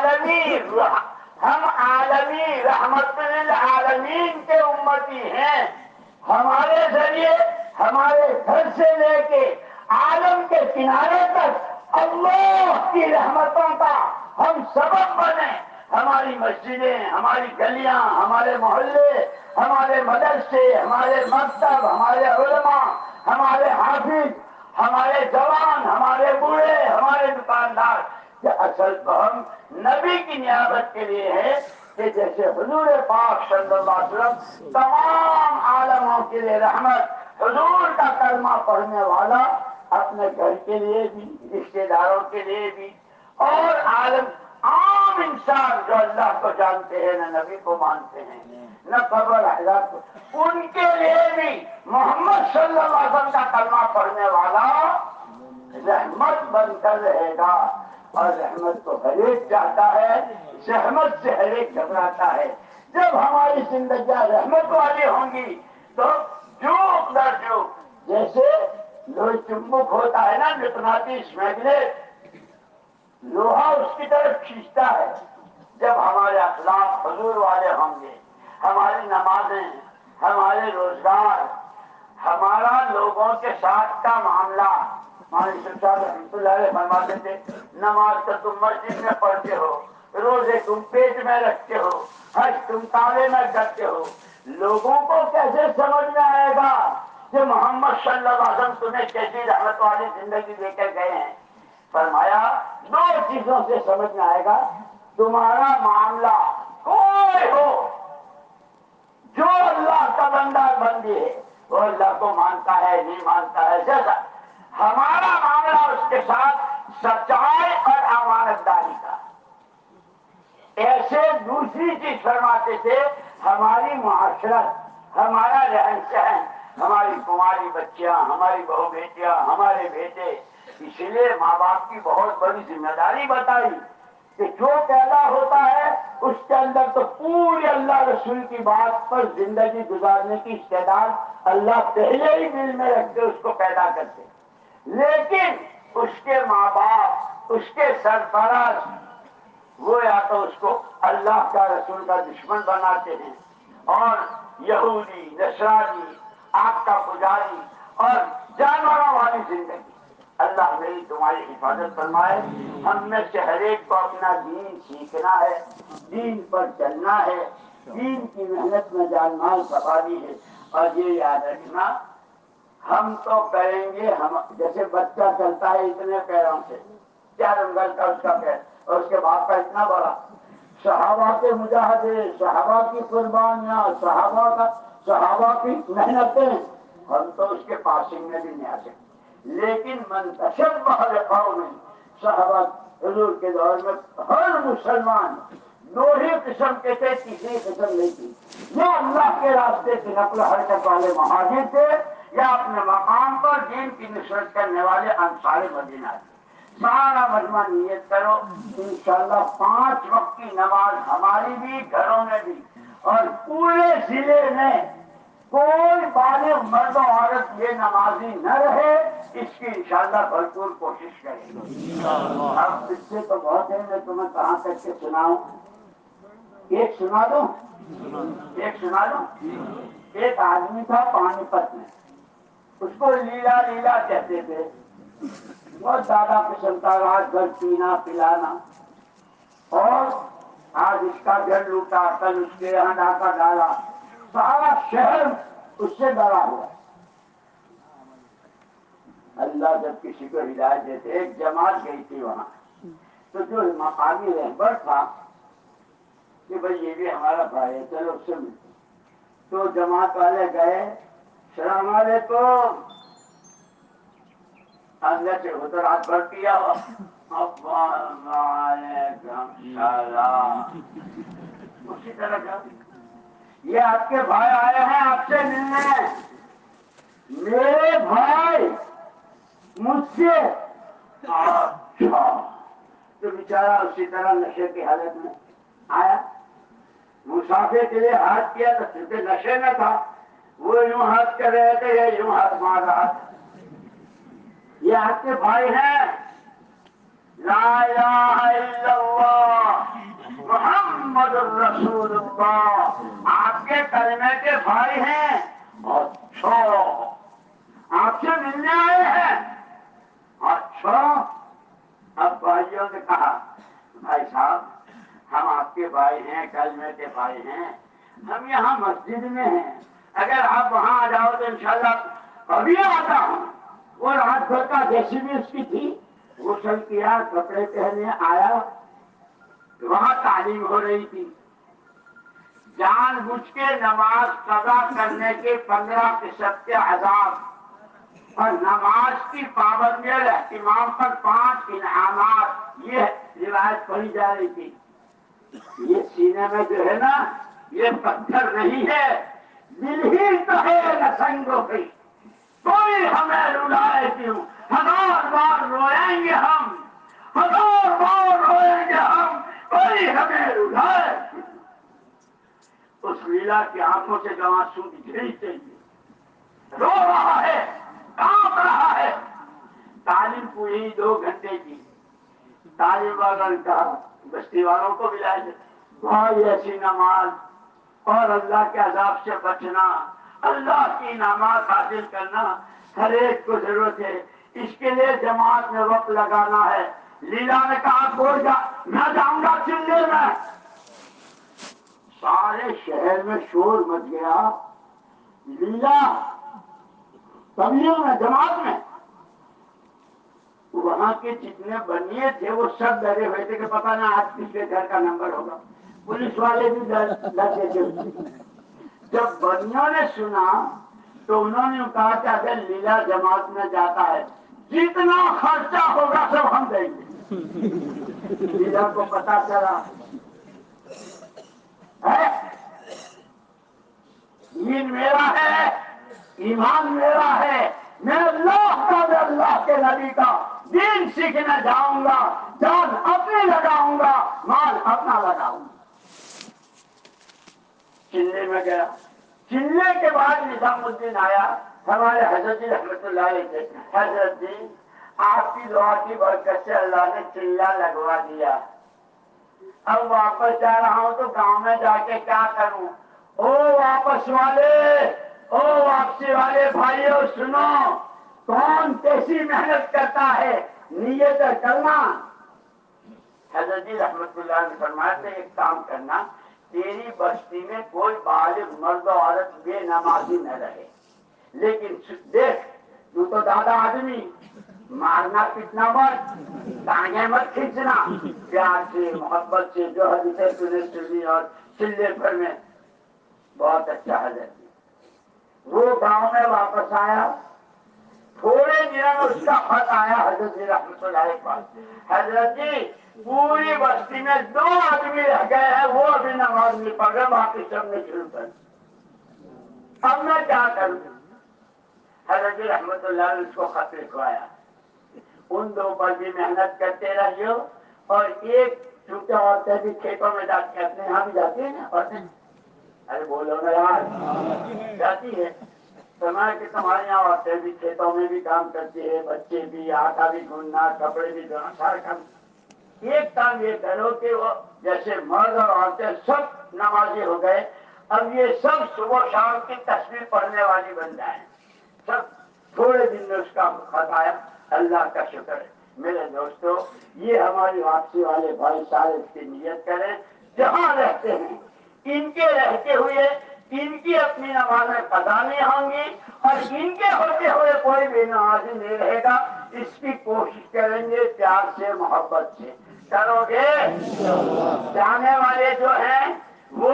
عالمی رحمت للعالمین کے امتی ہیں، ہمارے ذریعے ہمارے گھر سے لے کے عالم کے کنارے تک اللہ کی رحمتوں کا ہم سبب بنے، ہماری مسجدیں، ہماری گلیاں، ہمارے محلے، ہمارے مدرسے، ہمارے مکتب، ہمارے علماء، ہمارے حافظ، ہمارے جوان، ہمارے بوڑھے، ہمارے دکاندار، کہ اصل تو ہم نبی کی نیابت کے لیے ہے، کہ جیسے حضور پاک صلی اللہ علیہ وسلم تمام عالموں کے لیے رحمت، حضور کا کلمہ پڑھنے والا اپنے گھر کے لیے بھی، رشتے داروں کے لیے بھی، اور عام انسان جو اللہ کو جانتے ہیں، نہ نبی کو مانتے ہیں، نہ قبر حضرت کو، ان کے لیے بھی محمد صلی اللہ علیہ وسلم کا کلمہ پڑھنے والا رحمت بن کر رہے گا، اور رحمت کو ہر ایک چاہتا ہے، رحمت سے ہر ایک گھبراتا ہے۔ جب ہماری زندگیاں رحمت والی ہوں گی تو جوک در جوک، جیسے لوہے چمبک ہوتا ہے نا، مقناطیس میگنیٹ، لوہا اس کی طرف کھینچتا ہے، جب ہمارے اخلاق حضور والے ہوں گے، ہماری نمازیں، ہمارے روزگار، ہمارا لوگوں کے ساتھ کا معاملہ، صاحب رحمۃ اللہ علیہ فرماتے تھے نماز تو تم مسجد میں پڑھتے ہو، روزے تم پیٹ میں رکھتے ہو، حج تم تالے میں کرتے ہو، لوگوں کو کیسے سمجھ میں آئے گا کہ محمد صلی اللہ علیہ وسلم تمہیں کیسی رحمت والی زندگی دے کر گئے ہیں؟ فرمایا 2 چیزوں سے سمجھ میں آئے گا، تمہارا معاملہ کوئی ہو، جو اللہ کا بندہ بندی ہے، وہ اللہ کو مانتا ہے نہیں مانتا ہے، جیسا ہمارا معاملہ اس کے ساتھ سچائی اور امانت داری کا۔ ایسے دوسری چیز فرماتے تھے ہماری معاشرت، ہمارا رہن سہن، ہماری کماری بچیاں، ہماری بہو بیٹیاں، ہمارے بیٹے، اس لیے ماں باپ کی بہت بڑی ذمہ داری بتائی کہ جو پیدا ہوتا ہے اس کے اندر تو پوری اللہ رسول کی بات پر زندگی گزارنے کی استعداد اللہ پہلے ہی دل میں رکھتے اس کو پیدا کرتے، لیکن اس کے ماں باپ، اس کے سرپرست، وہ یا تو اس کو اللہ کا رسول کا دشمن بناتے ہیں، اور یہودی، نصرانی، آگ کا پجاری اور جانوروں والی زندگی۔ اللہ میری تمہاری حفاظت فرمائے۔ ہم میں سے ہر ایک کو اپنا دین سیکھنا ہے، دین پر چلنا ہے، دین کی محنت میں جان مال کمانی ہے، اور یہ یاد رکھنا ہم تو کریں گے، ہم جیسے بچہ چلتا ہے اتنے پیروں سے، 4 انگل کا اس کا پیر اور اس کے باپ کا اتنا بڑا، صحابہ کے مجاہدے، صحابہ کی قربانیاں، صحابہ کی محنتیں، ہم تو اس کے پاسنگ میں بھی نہیں آ سکتے۔ لیکن منتشر بہر قوم، صحابہ حضور کے دور میں ہر مسلمان 2 ہی قسم کے تھے، تیسری قسم نہیں تھی۔ یا اللہ کے راستے کی نقل و حرکت والے مہاجر تھے، یا اپنے مقام پر دین کی نصرت کرنے والے انصار مدینہ تھے۔ سارا مجمع نیت کرو، انشاءاللہ 5 وقت کی نماز ہماری بھی، گھروں میں بھی، اور پورے ضلع میں کوئی بالغ مرد و عورت یہ نمازی نہ رہے، اس کی انشاءاللہ بھرپور کوشش کریں گے۔ اب قصے تو بہت ہیں، میں تمہیں کہاں تک کے سناؤں؟ ایک سنا دوں؟ ایک سنا دوں؟ ایک آدمی تھا پانی پت میں، اس کو لیلا لیلا کہتے تھے، بہت زیادہ قسم کا رات بھر پینا پلانا، اور آج اس کا گھر لوٹا، کل اس کے یہاں ڈاکہ ڈالا، سارا شہر اس سے ڈرا ہوا۔ اللہ جب کسی کو ہدایت دیتے، ایک جماعت گئی تھی وہاں، تو جو مقامی رہبر تھا کہ بھئی یہ بھی ہمارا بھائی ہے، چلو اس سے ملتے، تو جماعت والے گئے، السلام علیکم، اندر سے ہو تو رات بھر کیا ہوا، وعلیکم السلام، اسی طرح کا یہ آپ کے بھائی آئے ہیں آپ سے ملنے، میرے بھائی مجھ سے، اچھا، تو بیچارہ اسی طرح نشے کی حالت میں آیا، مسافر کے لیے ہاتھ کیا تو چونکہ نشے میں تھا، وہ یوں ہاتھ کر رہے تھے، یہ یوں ہاتھ مار رہا تھا۔ یہ آپ کے بھائی ہیں، لا الہ الا اللہ محمد الرسول اللہ، آپ کے کلمے کے بھائی ہیں، اچھا آپ سے ملنے آئے ہیں، اچھا۔ اب بھائیوں نے کہا بھائی صاحب ہم آپ کے بھائی ہیں، کلمے کے بھائی ہیں، ہم یہاں مسجد میں ہیں، اگر آپ وہاں آ جاؤ تو انشاءاللہ ابھی آتا ہوں۔ وہ رات بھر کا جیسی بھی اس کی تھی، غسل کیا، کپڑے پہنے آیا، وہاں تعلیم ہو رہی تھی، جان بوجھ کے نماز قضا کرنے کے 15 قسم کے عذاب، اور نماز کی پابندی اور اہتمام پر 5 انعامات، یہ روایت پڑھی جا رہی تھی۔ یہ سینے میں جو ہے نا، یہ پتھر نہیں ہے، دل ہی تو ہے نسنگوں کی، کوئی ہمیں رلائے کیوں، 1000 بار روئیں گے ہم، 1000 بار روئیں گے ہم، کوئی ہمیں رلائے کیوں۔ اس لیلا کی آنکھوں سے جو آنسو گھڑی چاہیے، رو رہا ہے، کانپ رہا ہے۔ تعلیم پوری 2 گھنٹے کی، تعلیم والوں کا بستی والوں کو ملائے بھائی ایسی نماز اور اللہ کے عذاب سے بچنا، اللہ کی نماز حاصل کرنا ہر ایک کو ضرورت ہے، اس کے لیے جماعت میں وقت لگانا ہے۔ لیلا نے کہا کوئی میں جاؤں گا چلے میں، سارے شہر میں شور مچ گیا، لیلا تبلیغ میں جماعت میں، وہاں کے جتنے بنیے تھے وہ سب ڈرے ہوئے تھے کہ پتہ نہ آج کس کے گھر کا نمبر ہوگا، پولیس والے بھی ڈرتے تھے۔ جب بنیوں نے سنا تو انہوں نے کہا کہ اگر لیلا جماعت میں جاتا ہے جتنا خرچہ ہوگا سب ہم دیں گے۔ لیلا کو پتا چلا دین میرا ہے، ایمان میرا ہے، میں اللہ کا میں اللہ کے نبی کا دین سیکھنے جاؤں گا، جان اپنی لگاؤں گا، مال اپنا لگاؤں گا۔ چلے میں گیا، چلے کے بعد نظام الدین آیا، ہمارے حضرت جی رحمت اللہ علیہ تھے، حضرت جی آپ کی دعا کی برکت سے اللہ نے چلہ لگوا دیا، اب واپس جا رہا ہوں تو گاؤں میں جا کے کیا کروں؟ او واپس والے، او واپسی والے بھائیو سنو، کون کیسی محنت کرتا ہے، نیت کرنا۔ حضرت جی رحمت اللہ علیہ فرمایا تھے ایک کام کرنا، تیری بستی میں کوئی بالغ مرد و عورت بے نمازی نہ رہے، لیکن دیکھ تو دادا آدمی، مارنا پیٹنا مت، ٹانگیں مت کھینچنا، پیار سے محبت سے جو حدیثیں تو نے سنی اور چلے پر میں بہت اچھا حضرت جی۔ وہ گاؤں میں واپس آیا، تھوڑے دنوں میں اس کا خط آیا حضرت جی رحمت اللہ کے پاس، حضرت جی پوری بستی میں 2 آدمی رہ گئے ہیں، وہ ابھی نماز نہیں پڑھ رہے، باقی سب نے شروع کر، اب میں کیا کروں؟ حضرت جی رحمت اللہ نے اس کو خط لکھوایا، ان 2 پر بھی محنت کرتے رہیو، اور ایک چونکہ عورتیں بھی کھیتوں میں جاتی ہیں، اپنے یہاں بھی جاتی ہیں نا عورتیں، ارے بولو نا یار، جاتی ہے، سنا کہ تمہارے یہاں عورتیں بھی کھیتوں میں بھی کام کرتی ہے، بچے بھی، آٹا بھی گھوننا، کپڑے بھی دھونا، سارا کام۔ ایک کام یہ کرو کہ وہ جیسے مرد اور عورتیں سب نمازی ہو گئے، اب یہ سب صبح شام کی تسبیح پڑھنے والی بن جائیں، سب۔ تھوڑے دن میں اس کا خط آیا، اللہ کا شکر ہے میرے دوستو، یہ ہماری واپسی والے بھائی سارے اس کی نیت کریں، جہاں رہتے ہیں ان کے رہتے ہوئے ان کی اپنی نمازیں قضا نہیں ہوں گی، اور ان کے ہوتے ہوئے کوئی بھی نمازی نہیں رہے گا، اس کی کوشش کریں گے پیار سے محبت سے کرو گے۔ جانے والے جو ہیں وہ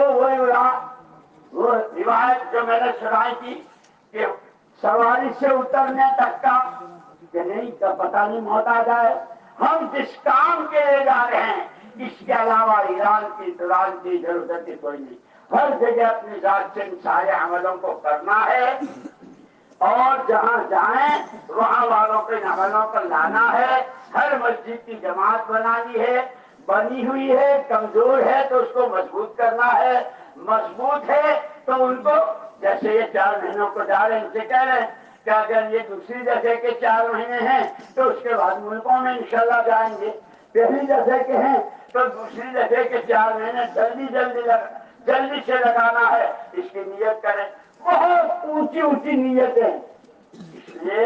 روایت جو میں نے سنائی تھی کہ سواری سے اترنے تک کا کہ نہیں کا پتہ نہیں موت آ جائے، ہم جس کام کے لیے جا رہے ہیں اس کے علاوہ ایران کی انتظام کی ضرورت کوئی نہیں، ہر جگہ اپنی ذات سے ان سارے عملوں کو کرنا ہے، اور جہاں جائیں وہاں والوں کے عملوں کو لانا ہے، ہر مسجد کی جماعت بنانی ہے، بنی ہوئی ہے کمزور ہے تو اس کو مضبوط کرنا ہے، مضبوط ہے تو ان کو جیسے یہ 4 مہینوں کو جا رہے ہیں ان سے کہہ رہے ہیں کہ اگر یہ دوسری جگہ کے 4 مہینے ہیں تو اس کے بعد ملکوں میں انشاءاللہ جائیں گے، پہلی جگہ کے ہیں تو دوسری جگہ کے 4 مہینے جلدی سے لگانا ہے، اس کی نیت کریں، بہت اونچی اونچی نیتیں، اس لیے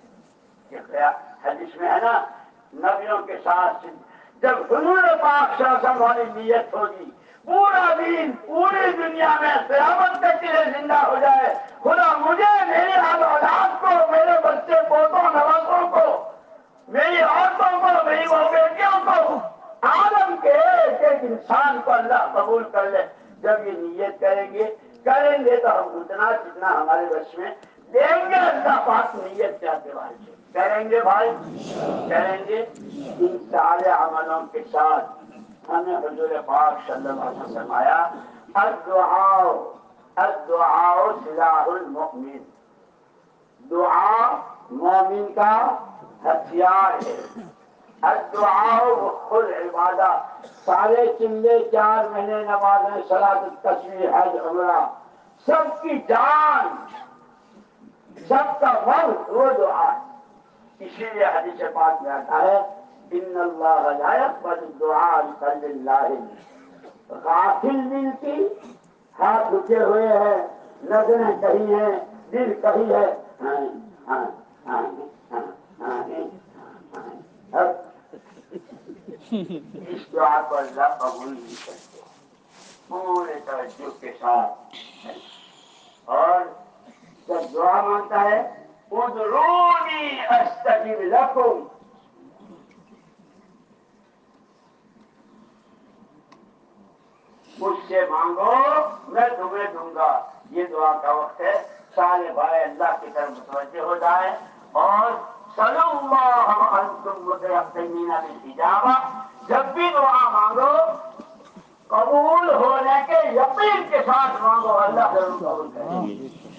حدیث میں ہے نا نبیوں کے ساتھ جب حضور پاک صلی اللہ علیہ وسلم والی نیت ہوگی، پورا دین پوری دنیا میں قیامت تک کے لیے زندہ ہو جائے، خدا مجھے، میرے اولاد کو، میرے بچے پوتوں نوازوں کو، میری عورتوں کو، میری وہ بیٹیوں کو، عالم کے ایک ایک انسان کو اللہ قبول کر لے۔ جب یہ نیت کریں گے تو ہم اتنا جتنا ہمارے بس میں دیں گے، اللہ پاک نیت کے اعتبار سے کریں گے بھائی، کریں گے۔ ان سارے عملوں کے ساتھ ہمیں حضور پاک صلی اللہ علیہ وسلم فرمایا الدعاء سلاح المؤمن، دعا مومن کا ہتھیار ہے، الدعاء خود عبادہ، سارے چلے 4 مہینے نمازیں، صلاۃ التسبیح، حج، عمرہ، سب کی جان، سب کا من وہ دعا ہے۔ اسی لیے حدیث پاک میں آتا ہے ان اللہ لا يقبل الدعاء بقلب اللہ، غافل دل کی، ہاتھ اٹھے ہوئے ہیں، نظریں کہیں ہیں، دل کہیں ہے، اس دعا کو اللہ قبول نہیں کرتے پورے توجہ کے ساتھ، اور جب دعا مانگتا ہے ادعونی استجب لکم، مجھ سے مانگو میں تمہیں دوں گا۔ یہ دعا کا وقت ہے، سارے بھائی اللہ کی طرف متوجہ ہو جائے، اور صلو اللہ وانتم متیقنین بالاجابہ، جب بھی دعا مانگو قبول ہونے کے یقین کے ساتھ مانگو، اللہ ضرور قبول کرے گا۔